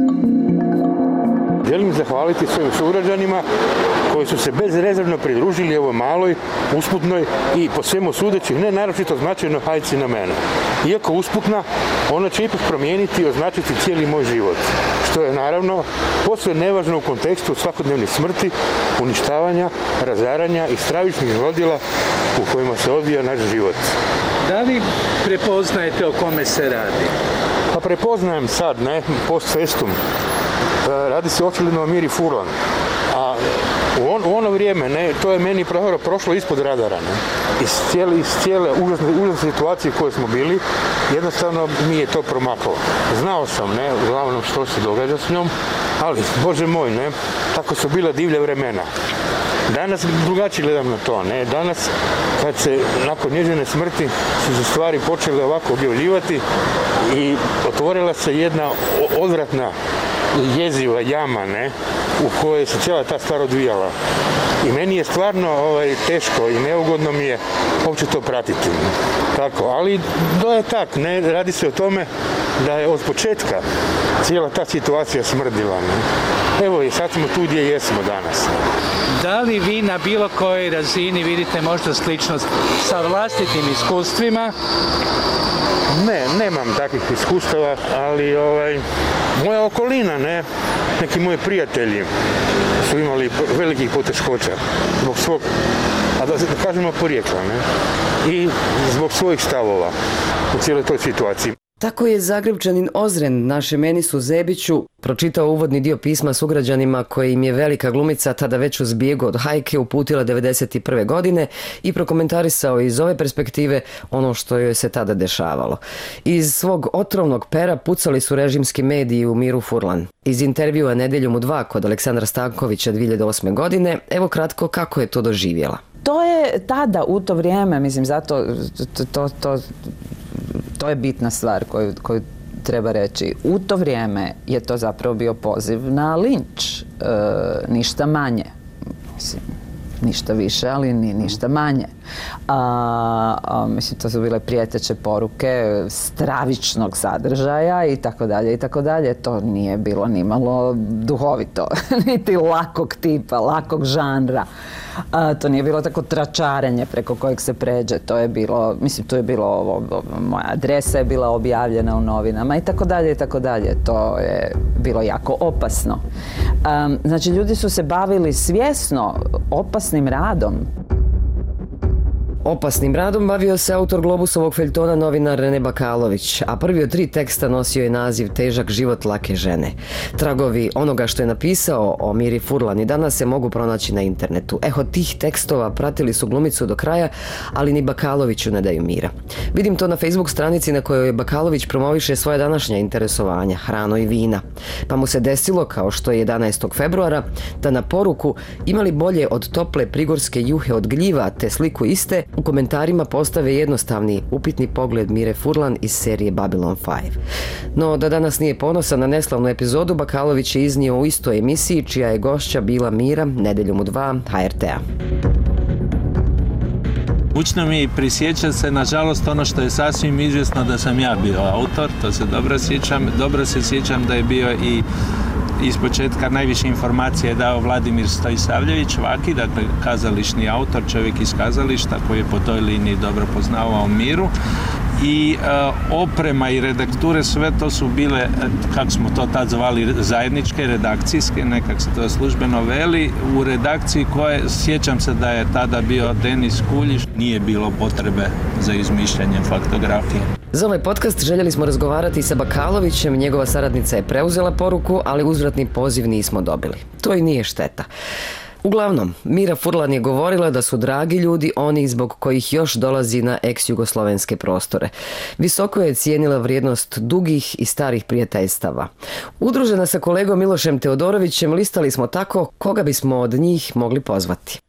Želim zahvaliti svojim sugrađanima koji su se bezrezervno pridružili ovoj maloj, usputnoj i po svemu sudeći ne naročito značajnoj hajci na mene. Iako usputna, ona će ipak promijeniti i označiti cijeli moj život, što je naravno posve nevažno u kontekstu svakodnevnih smrti, uništavanja, razaranja i stravičnih zlodjela u kojima se odvija naš život. Da li prepoznajete o kome se radi? Pa prepoznajem sad, ne, post festum. Radi se očigledno o Miri Furlan. A u, on, u ono vrijeme, ne, to je meni prošlo ispod radara. Ne. Iz cijele, iz cijele užasne, užasne situacije koje smo bili, jednostavno mi je to promaklo. Znao sam, ne, uglavnom što se događa s njom, ali, Bože moj, ne, tako su bila divlja vremena. Danas drugačije gledam na to, ne, danas kad se nakon njezine smrti su se stvari počele ovako objavljivati i otvorila se jedna odvratna jeziva jama, ne, u kojoj se cijela ta stvar odvijala. I meni je stvarno ovaj, teško i neugodno mi je uopće to pratiti. Tako, ali to je tak, ne, radi se o tome da je od početka cijela ta situacija smrdila. Ne. evo i sad smo tu gdje jesmo danas. Da li vi na bilo kojoj razini vidite možda sličnost sa vlastitim iskustvima? Ne, nemam takvih iskustava, ali ovaj, moja okolina, ne, neki moji prijatelji su imali velikih poteškoća zbog svog, a da, da kažemo porijekla, ne, i zbog svojih stavova u cijeloj toj situaciji. Tako je Zagrepčanin Ozren našem Enisu Zebiću pročitao uvodni dio pisma sugrađanima koje im je velika glumica tada već u zbjegu od hajke uputila devedeset prve godine i prokomentarisao iz ove perspektive ono što joj se tada dešavalo. Iz svog otrovnog pera pucali su režimski mediji u Miru Furlan. Iz intervjua Nedeljom u dva kod Aleksandra Stankovića dvije hiljade osme. godine, evo kratko kako je to doživjela. To je tada, u to vrijeme, mislim, zato to, to, to, to je bitna stvar koju, koju treba reći. U to vrijeme je to zapravo bio poziv na linč, e, ništa manje. Mislim, ništa više, ali ni ništa manje. A, a, mislim, to su bile prijeteće poruke stravičnog sadržaja i tako dalje i tako dalje. To nije bilo nimalo duhovito, niti lakog tipa, lakog žanra. A, to nije bilo tako tračarenje preko kojeg se pređe. To je bilo, mislim, tu je bilo ovo, ovo, moja adresa je bila objavljena u novinama i tako dalje i tako dalje. To je bilo jako opasno. A, znači, ljudi su se bavili svjesno opasnim radom. Opasnim radom bavio se autor Globusovog feljtona novinar Rene Bakalović, a prvi od tri teksta nosio je naziv Težak život lake žene. Tragovi onoga što je napisao o Miri Furlan i danas se mogu pronaći na internetu. Eho tih tekstova pratili su glumicu do kraja, ali ni Bakaloviću ne daju mira. Vidim to na Facebook stranici na kojoj Bakalović promoviše svoje današnja interesovanja, hrano i vina. Pa mu se desilo, kao što je jedanaestog februara, da na poruku imali bolje od tople prigorske juhe od gljiva te sliku iste, u komentarima postave jednostavni upitni pogled Mire Furlan iz serije Babylon pet. No, da danas nije ponosan na neslavnu epizodu, Bakalović je iznio u istoj emisiji čija je gošća bila Mira Nedeljom u dva ha er te a. Mučno mi prisjeća se, nažalost, ono što je sasvim izvjesno da sam ja bio autor, to se dobro sjećam. Dobro se sjećam da je bio i iz početka najviše informacije je dao Vladimir Stojsavljević Vaki, dakle kazališni autor, čovjek iz kazališta koji je po toj liniji dobro poznavao Miru. I e, oprema i redakture, sve to su bile, kako smo to tad zvali, zajedničke, redakcijske, nekak se to službeno veli. U redakciji koje, sjećam se da je tada bio Denis Kuljiš, nije bilo potrebe za izmišljanjem faktografije. Za ovaj podcast željeli smo razgovarati sa Bakalovićem, njegova saradnica je preuzela poruku, ali uzvratni poziv nismo dobili. To i nije šteta. Uglavnom, Mira Furlan je govorila da su dragi ljudi oni zbog kojih još dolazi na ex-jugoslovenske prostore. Visoko je cijenila vrijednost dugih i starih prijateljstava. Udružena sa kolegom Milošem Teodorovićem listali smo tako koga bismo od njih mogli pozvati.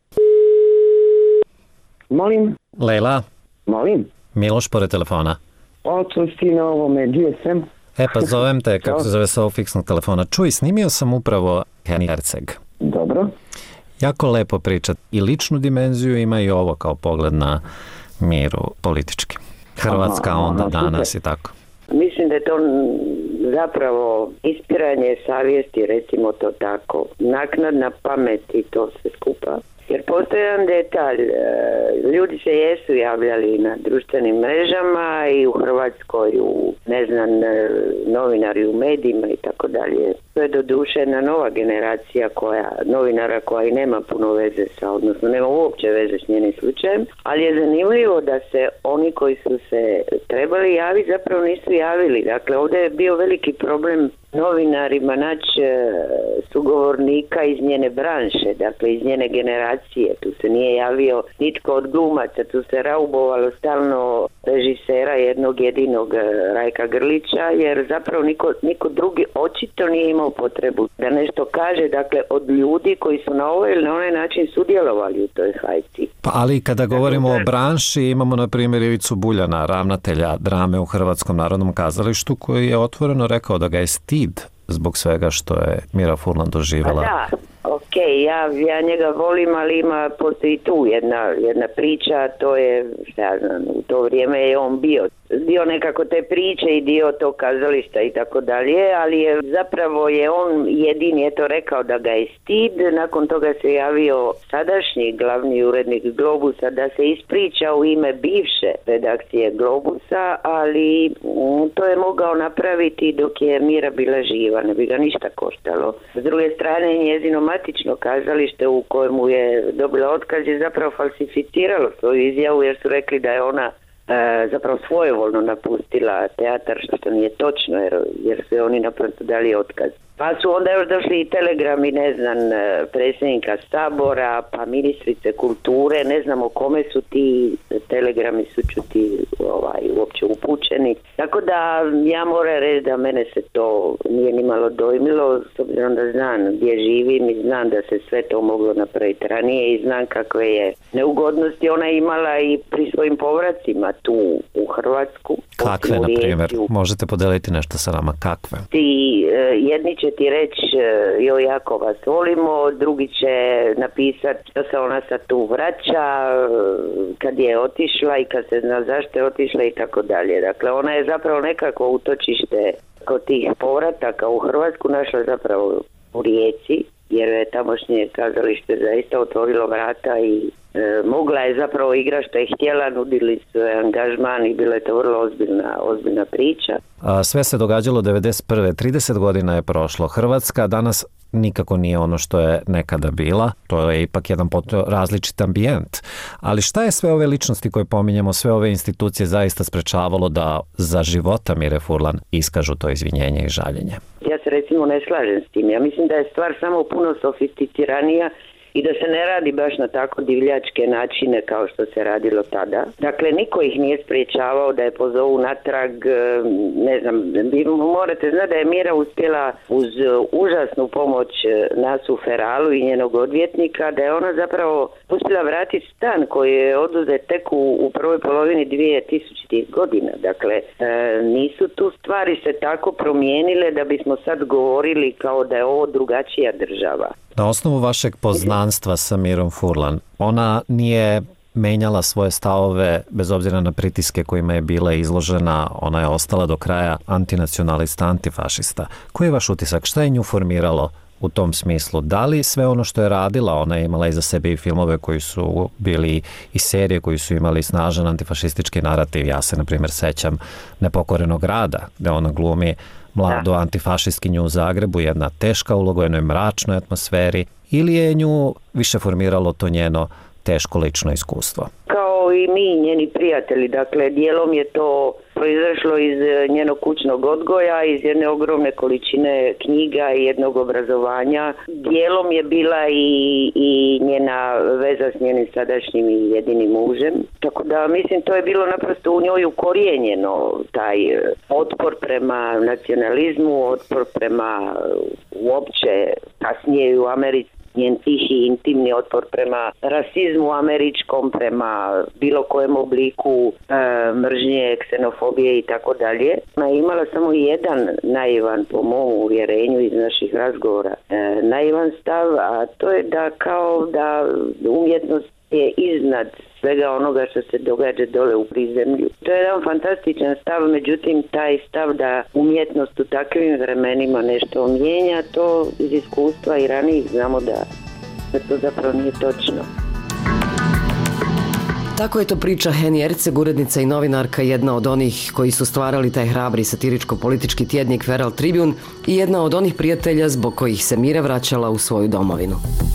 Molim? Lejla? Molim? Miloš pored telefona. Odslusti na ovome, gdje sam? E pa zovem te, kako se zove sa ovog fiksnog telefona. Čuj, snimio sam upravo Heni Herceg. Dobro. Jako lepo pričat. I ličnu dimenziju ima i ovo kao pogled na Miru politički. Hrvatska aha, onda aha, danas super. I tako. Mislim da je to zapravo ispiranje savjesti, recimo to tako. Naknadna pamet i to sve skupa. Jer postoji jedan detalj, ljudi se jesu javljali na društvenim mrežama i u Hrvatskoj, u, ne znam, novinari u medijima i tako dalje. To je doduše jedna nova generacija koja, novinara koja i nema puno veze sa, odnosno nema uopće veze s njenim slučajem, ali je zanimljivo da se oni koji su se trebali javiti zapravo nisu javili. Dakle, ovdje je bio veliki problem novinarima naći sugovornika iz njene branše, dakle iz njene generacije. Tu se nije javio nitko od glumaca, tu se raubovalo stalno režisera jednog jedinog Rajka Grlića, jer zapravo niko, niko drugi očito nije imao potrebu da nešto kaže, dakle od ljudi koji su na ovaj ili na onaj način sudjelovali u toj hajci. Pa ali kada govorimo o branši, imamo na primjer Ivicu Buljana, ravnatelja drame u Hrvatskom narodnom kazalištu, koji je otvoreno rekao da ga je stid zbog svega što je Mira Furlan doživjela. Da, ok, ja, ja njega volim, ali ima, postoji tu jedna, jedna priča, to je, šta znam, u to vrijeme je on bio dio nekako te priče i dio tog kazališta i tako dalje, ali je zapravo je on jedini je to rekao da ga je stid. Nakon toga se javio sadašnji glavni urednik Globusa da se ispriča u ime bivše redakcije Globusa, ali mm, to je mogao napraviti dok je Mira bila živa, ne bi ga ništa koštalo. S druge strane, njezino matično kazalište u kojemu je dobila otkaz je zapravo falsificiralo svoju izjavu jer su rekli da je ona e, zapravo svojevoljno napustila teatar, što nije točno jer, jer su oni naprosto dali otkaz. Pa su onda još došli i telegrami, ne znam, predsjednika Sabora, pa ministrice kulture, ne znam o kome su ti telegrami su čuti ovaj, uopće upućeni. Tako da ja moram reći da mene se to nije ni malo dojmilo, s obzirom da znam gdje živim i znam da se sve to moglo napraviti ranije i znam kakve je neugodnosti ona imala i pri svojim povracima tu u Hrvatsku. Kakve, na primjer? Možete podeliti nešto sa nama? Kakve? Ti, jedni će ti reći joj jako vas volimo, drugi će napisati što se ona sad tu vraća, kad je otišla i kad se zna zašto je otišla i tako dalje. Dakle, ona je zapravo nekako utočište kod tih povrataka u Hrvatsku našla zapravo u Rijeci, jer je tamošnje kazalište zaista otvorilo vrata i e, mogla je zapravo igrati što je htjela, nudili su angažman i bila je to vrlo ozbiljna, ozbiljna priča. A sve se događalo devedeset prve. trideset godina je prošlo. Hrvatska danas nikako nije ono što je nekada bila. To je ipak jedan potpuno različit ambijent. Ali šta je sve ove ličnosti koje pominjemo, sve ove institucije zaista sprečavalo da za života Mire Furlan iskažu to izvinjenje i žaljenje? Ja se recimo ne slažem s tim. Ja mislim da je stvar samo puno sofisticiranija i da se ne radi baš na tako divljačke načine kao što se radilo tada. Dakle, niko ih nije spriječavao da je pozovu natrag, ne znam, morate znati da je Mira uspjela uz užasnu pomoć Nasu Feralu i njenog odvjetnika, da je ona zapravo uspjela vratiti stan koji je oduzet tek u, u prvoj polovini dvije tisućitih godina. Dakle, e, nisu tu stvari se tako promijenile da bismo sad govorili kao da je ovo drugačija država. Na osnovu vašeg poznanstva sa Mirom Furlan, ona nije menjala svoje stavove bez obzira na pritiske kojima je bila izložena, ona je ostala do kraja antinacionalista, antifašista. Koji je vaš utisak? Šta je nju formiralo u tom smislu? Da li sve ono što je radila, ona je imala iza sebe i filmove koji su bili i serije koji su imali snažan antifašistički narativ. Ja se, na primjer, sećam Nepokorenog rada, gde ona glumi mladu antifašistkinju u Zagrebu, jedna teška uloga u jednoj mračnoj atmosferi, ili je nju više formiralo to njeno teško lično iskustvo? Kao i mi, njeni prijatelji, dakle, dijelom je to proizašlo iz njenog kućnog odgoja, iz jedne ogromne količine knjiga i jednog obrazovanja. Dijelom je bila i, i njena veza s njenim sadašnjim i jedinim mužem. Tako da, mislim, to je bilo naprosto u njoj ukorijenjeno, taj otpor prema nacionalizmu, otpor prema uopće kasnije u Americi, njen tihi intimni otpor prema rasizmu američkom, prema bilo kojem obliku e, mržnje, ksenofobije i tako dalje. Ona je imala samo jedan naivan, po mom uvjerenju iz naših razgovora, e, naivan stav, a to je da kao da umjetnost je iznad svega onoga što se događa dole u prizemlju. To je jedan fantastičan stav, međutim taj stav da umjetnost u takvim vremenima nešto mijenja, to iz iskustva i ranijih znamo da, da to zapravo nije točno. Tako je to priča Heni Erceg, urednica i novinarka, jedna od onih koji su stvarali taj hrabri satiričko-politički tjednik Feral Tribune i jedna od onih prijatelja zbog kojih se Mira vraćala u svoju domovinu.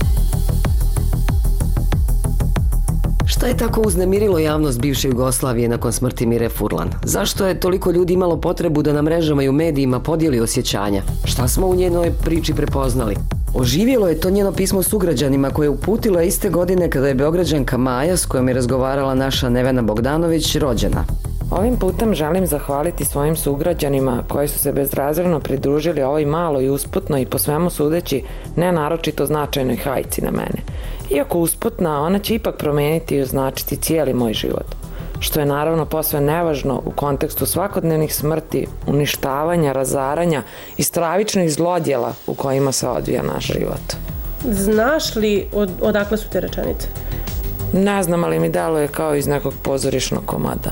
Šta je tako uznemirilo javnost bivše Jugoslavije nakon smrti Mire Furlan? Zašto je toliko ljudi imalo potrebu da na mrežama i u medijima podijeli osjećanja? Šta smo u njenoj priči prepoznali? Oživjelo je to njeno pismo sugrađanima koje je uputila iste godine kada je Beograđanka Maja, s kojom je razgovarala naša Nevena Bogdanović, rođena. Ovim putem želim zahvaliti svojim sugrađanima koji su se bezrazredno pridružili ovoj maloj i usputnoj i po svemu sudeći ne naročito značajnoj hajci na mene. Iako usputna, ona će ipak promijeniti i označiti cijeli moj život. Što je naravno posve nevažno u kontekstu svakodnevnih smrti, uništavanja, razaranja i stravičnih zlodjela u kojima se odvija naš život. Znaš li od, odakle su te rečenice? Ne znam, ali mi deluje kao iz nekog pozorišnog komada.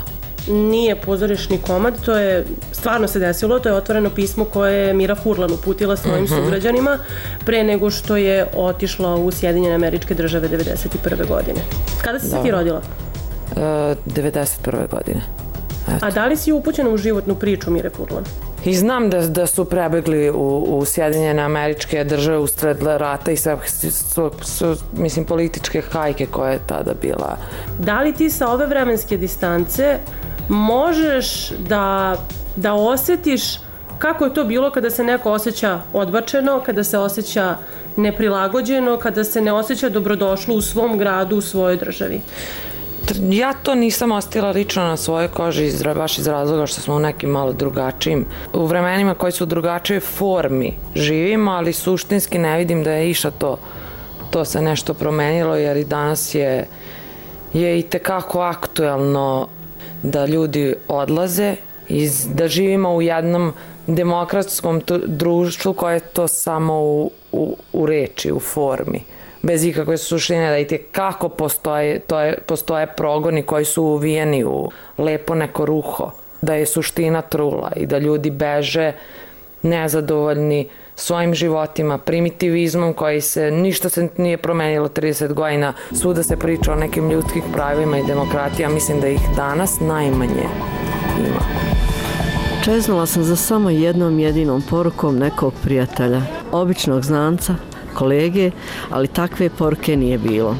nije pozorišni komad, to je, stvarno se desilo, to je otvoreno pismo koje je Mira Furlan uputila svojim uh-huh. sugrađanima pre nego što je otišla u Sjedinjene Američke Države devedeset prve godine. Kada si se ti rodila? Uh, devedeset prve godine. Eto. A da li si upućena u životnu priču Mire Furlan? I znam da, da su prebegli u, u Sjedinjene Američke Države usred rata i sve, su, su, mislim, političke hajke koja je tada bila. Da li ti sa ove vremenske distance možeš da, da osjetiš kako je to bilo kada se neko osjeća odbačeno, kada se osjeća neprilagođeno, kada se ne osjeća dobrodošlo u svom gradu, u svojoj državi? Ja to nisam ostila lično na svojoj koži, iz, baš iz razloga što smo u nekim malo drugačijim, u vremenima koji su u drugačijoj formi živimo, ali suštinski ne vidim da je išta to, to se nešto promenilo, jer i danas je, je i tekako aktuelno da ljudi odlaze i da živimo u jednom demokratskom društvu koje je to samo u, u, u reči, u formi, bez ikakve suštine, da i tekako postoje, to je, postoje progoni koji su uvijeni u lepo neko ruho, da je suština trula i da ljudi beže nezadovoljni svojim životima, primitivizmom koji se, ništa se nije promenilo trideset godina, svuda se priča o nekim ljudskim pravima i demokratija, mislim da ih danas najmanje ima. Čeznula sam za samo jednom jedinom porukom nekog prijatelja, običnog znanca, kolege, ali takve poruke nije bilo.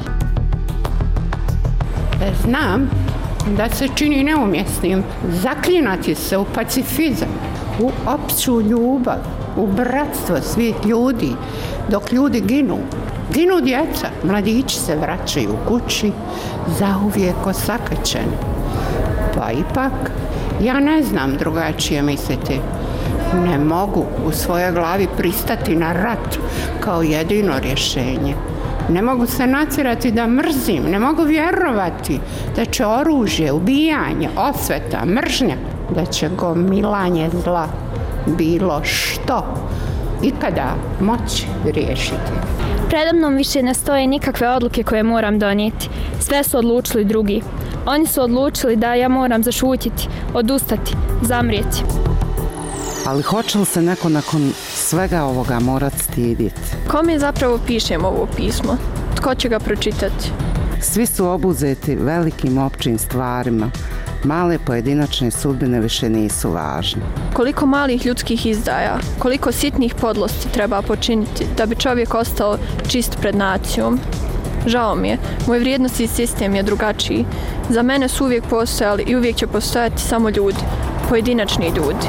Znam da se čini neumjesnim zaklinati se u pacifizam, u opću ljubav, u bratstvo svih ljudi, dok ljudi ginu. Ginu djeca, mladići se vraćaju kući, zauvijek osakaćeni. Pa ipak, ja ne znam drugačije misliti. Ne mogu u svojoj glavi pristati na rat kao jedino rješenje. Ne mogu se natjerati da mrzim, ne mogu vjerovati da će oružje, ubijanje, osveta, mržnja, da će gomilanje zla, bilo što, ikada moći riješiti. Predamnom više ne stoje nikakve odluke koje moram donijeti. Sve su odlučili drugi. Oni su odlučili da ja moram zašutiti, odustati, zamrijeti. Ali hoće li se neko nakon svega ovoga morat stiditi? Kome zapravo pišem ovo pismo? Tko će ga pročitati? Svi su obuzeti velikim općim stvarima. Male pojedinačne sudbine više nisu važne. Koliko malih ljudskih izdaja, koliko sitnih podlosti treba počiniti da bi čovjek ostao čist pred nacijom. Žao mi je, moj vrijednosni sistem je drugačiji. Za mene su uvijek postojali i uvijek će postojati samo ljudi, pojedinačni ljudi.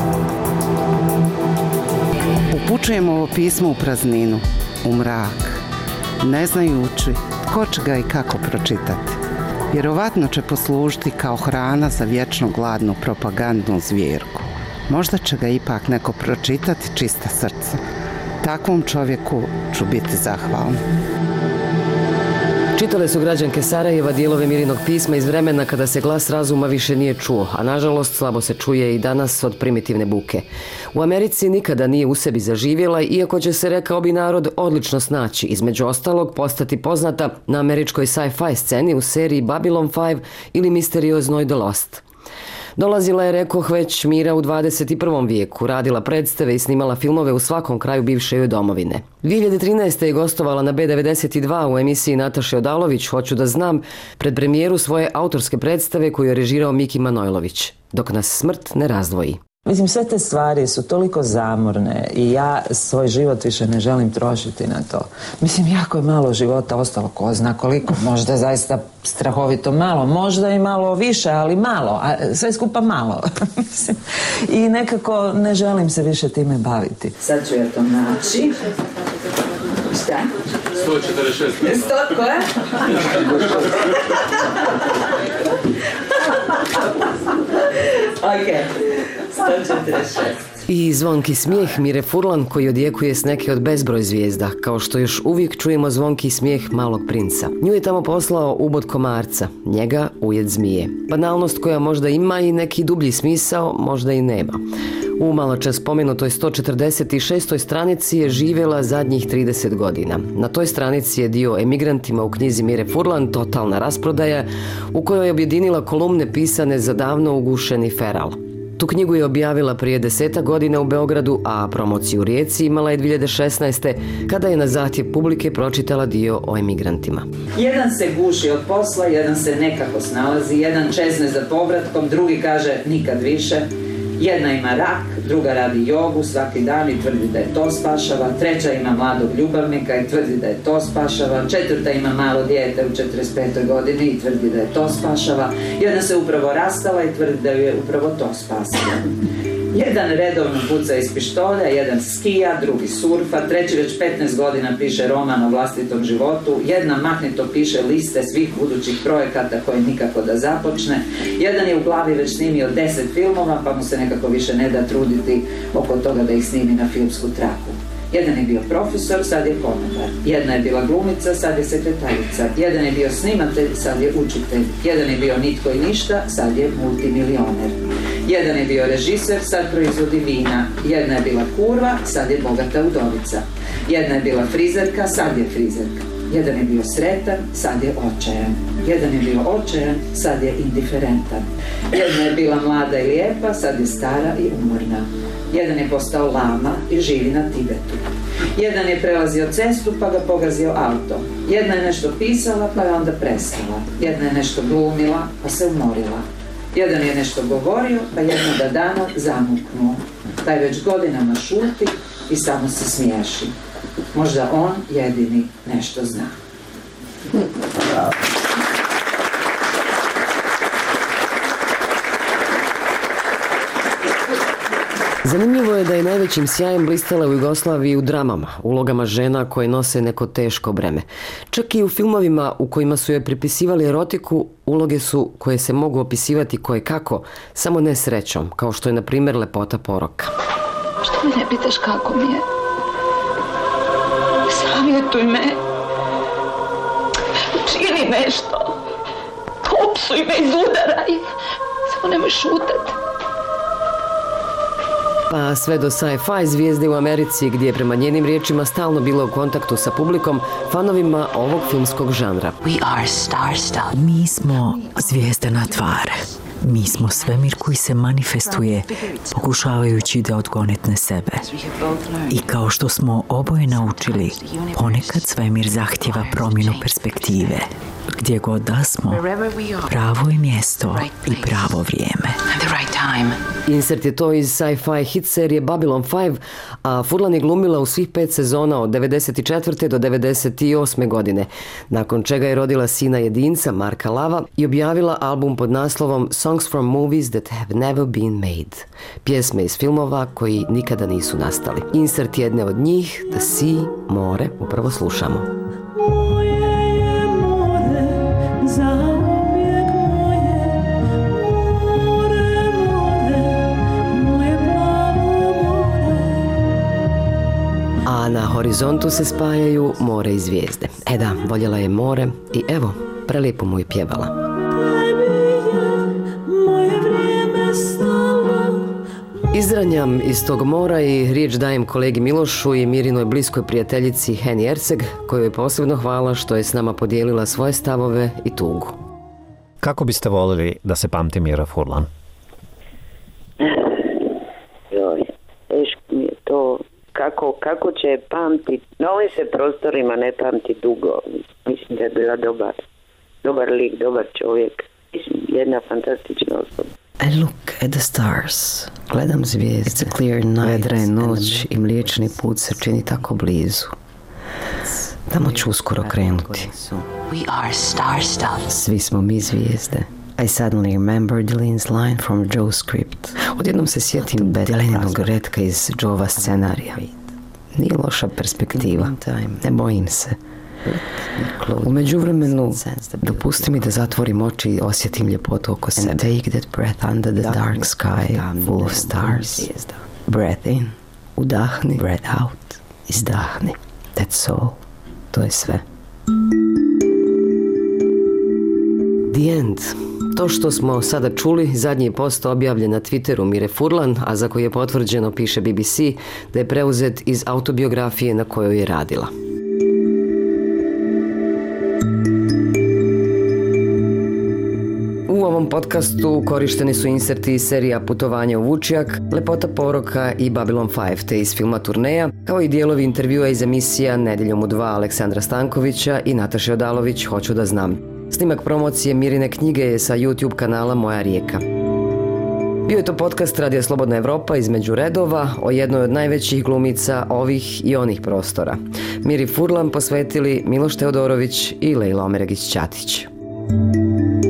Upućujemo ovo pismo u prazninu, u mrak, ne znajući tko će ga i kako pročitati. Vjerovatno će poslužiti kao hrana za vječno gladnu propagandnu zvjerku. Možda će ga ipak neko pročitati čista srca. Takvom čovjeku ću biti zahvalna. Čitale su građanke Sarajeva dijelove Mirinog pisma iz vremena kada se glas razuma više nije čuo, a nažalost slabo se čuje i danas od primitivne buke. U Americi nikada nije u sebi zaživjela, iako će se, rekao bi narod, odlično snaći, između ostalog postati poznata na američkoj sci-fi sceni u seriji Babylon pet ili misterioznoj The Lost. Dolazila je, rekoh, već Mira u dvadeset prvom vijeku, radila predstave i snimala filmove u svakom kraju bivše joj domovine. dvije hiljade trinaeste. je gostovala na B devedeset dva u emisiji Nataše Odalović Hoću da znam, pred premijeru svoje autorske predstave koju je režirao Miki Manojlović, Dok nas smrt ne razdvoji. Mislim, sve te stvari su toliko zamorne i ja svoj život više ne želim trošiti na to. Mislim, jako je malo života ostalo, ko zna koliko, možda zaista strahovito malo, možda i malo više, ali malo, a sve skupa malo. I nekako ne želim se više time baviti. Sad ću ja to naći. Šta? sto četrdeset šest. sto koje? Okej. I zvonki smijeh Mire Furlan koji odjekuje s neke od bezbroj zvijezda, kao što još uvijek čujemo zvonki smijeh Malog princa. Nju je tamo poslao ubod komarca, njega ujed zmije. Banalnost koja možda ima i neki dublji smisao, možda i nema. U malo čas spomenutoj sto četrdeset šestoj stranici je živjela zadnjih trideset godina. Na toj stranici je dio emigrantima u knjizi Mire Furlan Totalna rasprodaja, u kojoj je objedinila kolumne pisane za davno ugušeni feral. Tu knjigu je objavila prije deseta godina u Beogradu, a promociju u Rijeci imala je dvije hiljade šesnaeste. kada je na zahtjev publike pročitala dio o emigrantima. Jedan se guši od posla, jedan se nekako snalazi, jedan čezne za povratkom, drugi kaže nikad više. Jedna ima rak, druga radi jogu svaki dan i tvrdi da je to spašava, treća ima mladog ljubavnika i tvrdi da je to spašava, četvrta ima malo dijete u četrdeset petoj godini i tvrdi da je to spašava, jedna se upravo rastala i tvrdi da ju je upravo to spasila. Jedan redovno puca iz pištolja, jedan skija, drugi surfa, treći već petnaest godina piše roman o vlastitom životu, jedna mahnito piše liste svih budućih projekata koje nikako da započne, jedan je u glavi već snimio deset filmova pa mu se nekako više ne da truditi oko toga da ih snimi na filmsku traku. Jedan je bio profesor, sad je konobar. Jedna je bila glumica, sad je sekretarica. Jedan je bio snimatelj, sad je učitelj. Jedan je bio nitko i ništa, sad je multimilioner. Jedan je bio režiser, sad proizvodi vina. Jedna je bila kurva, sad je bogata udovica. Jedna je bila frizerka, sad je frizerka. Jedan je bio sretan, sad je očajan. Jedan je bio očajan, sad je indiferentan. Jedna je bila mlada i lijepa, sad je stara i umorna. Jedan je postao lama i živi na Tibetu. Jedan je prelazio cestu pa ga pogazio auto. Jedna je nešto pisala pa je onda prestala. Jedna je nešto glumila pa se umorila. Jedan je nešto govorio pa jednoga dana zamuknuo. Taj već godinama šuti i samo se smiješi. Možda on jedini nešto zna. Zanimljivo je da je najvećim sjajem blistala u Jugoslaviji u dramama, ulogama žena koje nose neko teško breme. Čak i u filmovima u kojima su joj pripisivali erotiku, uloge su koje se mogu opisivati koje kako, samo ne srećom, kao što je na primjer Lepota poroka. Što me ne pitaš kako mi je? Savjetuj me. Učini nešto. Opsuj me, izudaraj. Samo nemoj šutati. Pa sve do sci-fi zvijezde u Americi, gdje je prema njenim riječima stalno bila u kontaktu sa publikom, fanovima ovog filmskog žanra. We are star stuff. Mi smo zvijezdana tvar. Mi smo svemir koji se manifestuje pokušavajući da odgonetne sebe. I kao što smo oboje naučili, ponekad svemir zahtjeva promjenu perspektive. Gdje god da smo, pravo je mjesto i pravo vrijeme. Insert je to iz sci-fi hit serije Babylon five, a Furlan je glumila u svih pet sezona od devedeset četvrte do devedeset osme godine, nakon čega je rodila sina jedinca Marka Lava i objavila album pod naslovom Songs from Movies That Have Never Been Made, pjesme iz filmova koji nikada nisu nastali. Insert jedne od njih, The Sea, more, upravo slušamo. A na horizontu se spajaju more i zvijezde. E da, voljela je more i evo, prelijepo mu je pjevala. Izranjam iz tog mora i riječ dajem kolegi Milošu i Mirinoj bliskoj prijateljici Heni Erceg, koju je posebno hvala što je s nama podijelila svoje stavove i tugu. Kako biste voljeli da se pamti Mira Furlan? Joj, teško mi je to. Kako, kako će pamtiti? Na ovim se prostorima ne pamti dugo. Mislim da je bila dobar, dobar lik, dobar čovjek. Mislim, jedna fantastična osoba. I look at the stars. Gledam zvijezde. It's a clear night. Vedra je noć i mliječni put se čini tako blizu. Tamo ću uskoro krenuti. We are star stuff. Svi smo mi zvijezde. I suddenly remembered Dylan's line from Joe's script. Odjednom se sjetim Dylanog retka iz Joe'va scenarija. Nije loša perspektiva. Ne bojim se. U međuvremenu, dopusti mi da zatvorim oči i osjetim ljepotu oko sebe. And take that breath under the dark sky full of stars. Breath in. Udahni. Breath out. Izdahni. That's all. To je sve. The end. To što smo sada čuli, zadnji je post objavljen na Twitteru Mire Furlan, a za koji je potvrđeno, piše B B C, da je preuzet iz autobiografije na kojoj je radila. U ovom podcastu korišteni su inserti iz serija Putovanja u Vučjak, Lepota poroka i Babylon pet, te iz filma Turneja, kao i dijelovi intervjua iz emisija Nedeljom u dva Aleksandra Stankovića i Nataše Odalović Hoću da znam. Snimak promocije Mirine knjige je sa YouTube kanala Moja rijeka. Bio je to podcast Radija Slobodna Evropa između redova o jednoj od najvećih glumica ovih i onih prostora. Miri Furlan posvetili Miloš Teodorović i Lejla Omeregić-Ćatić.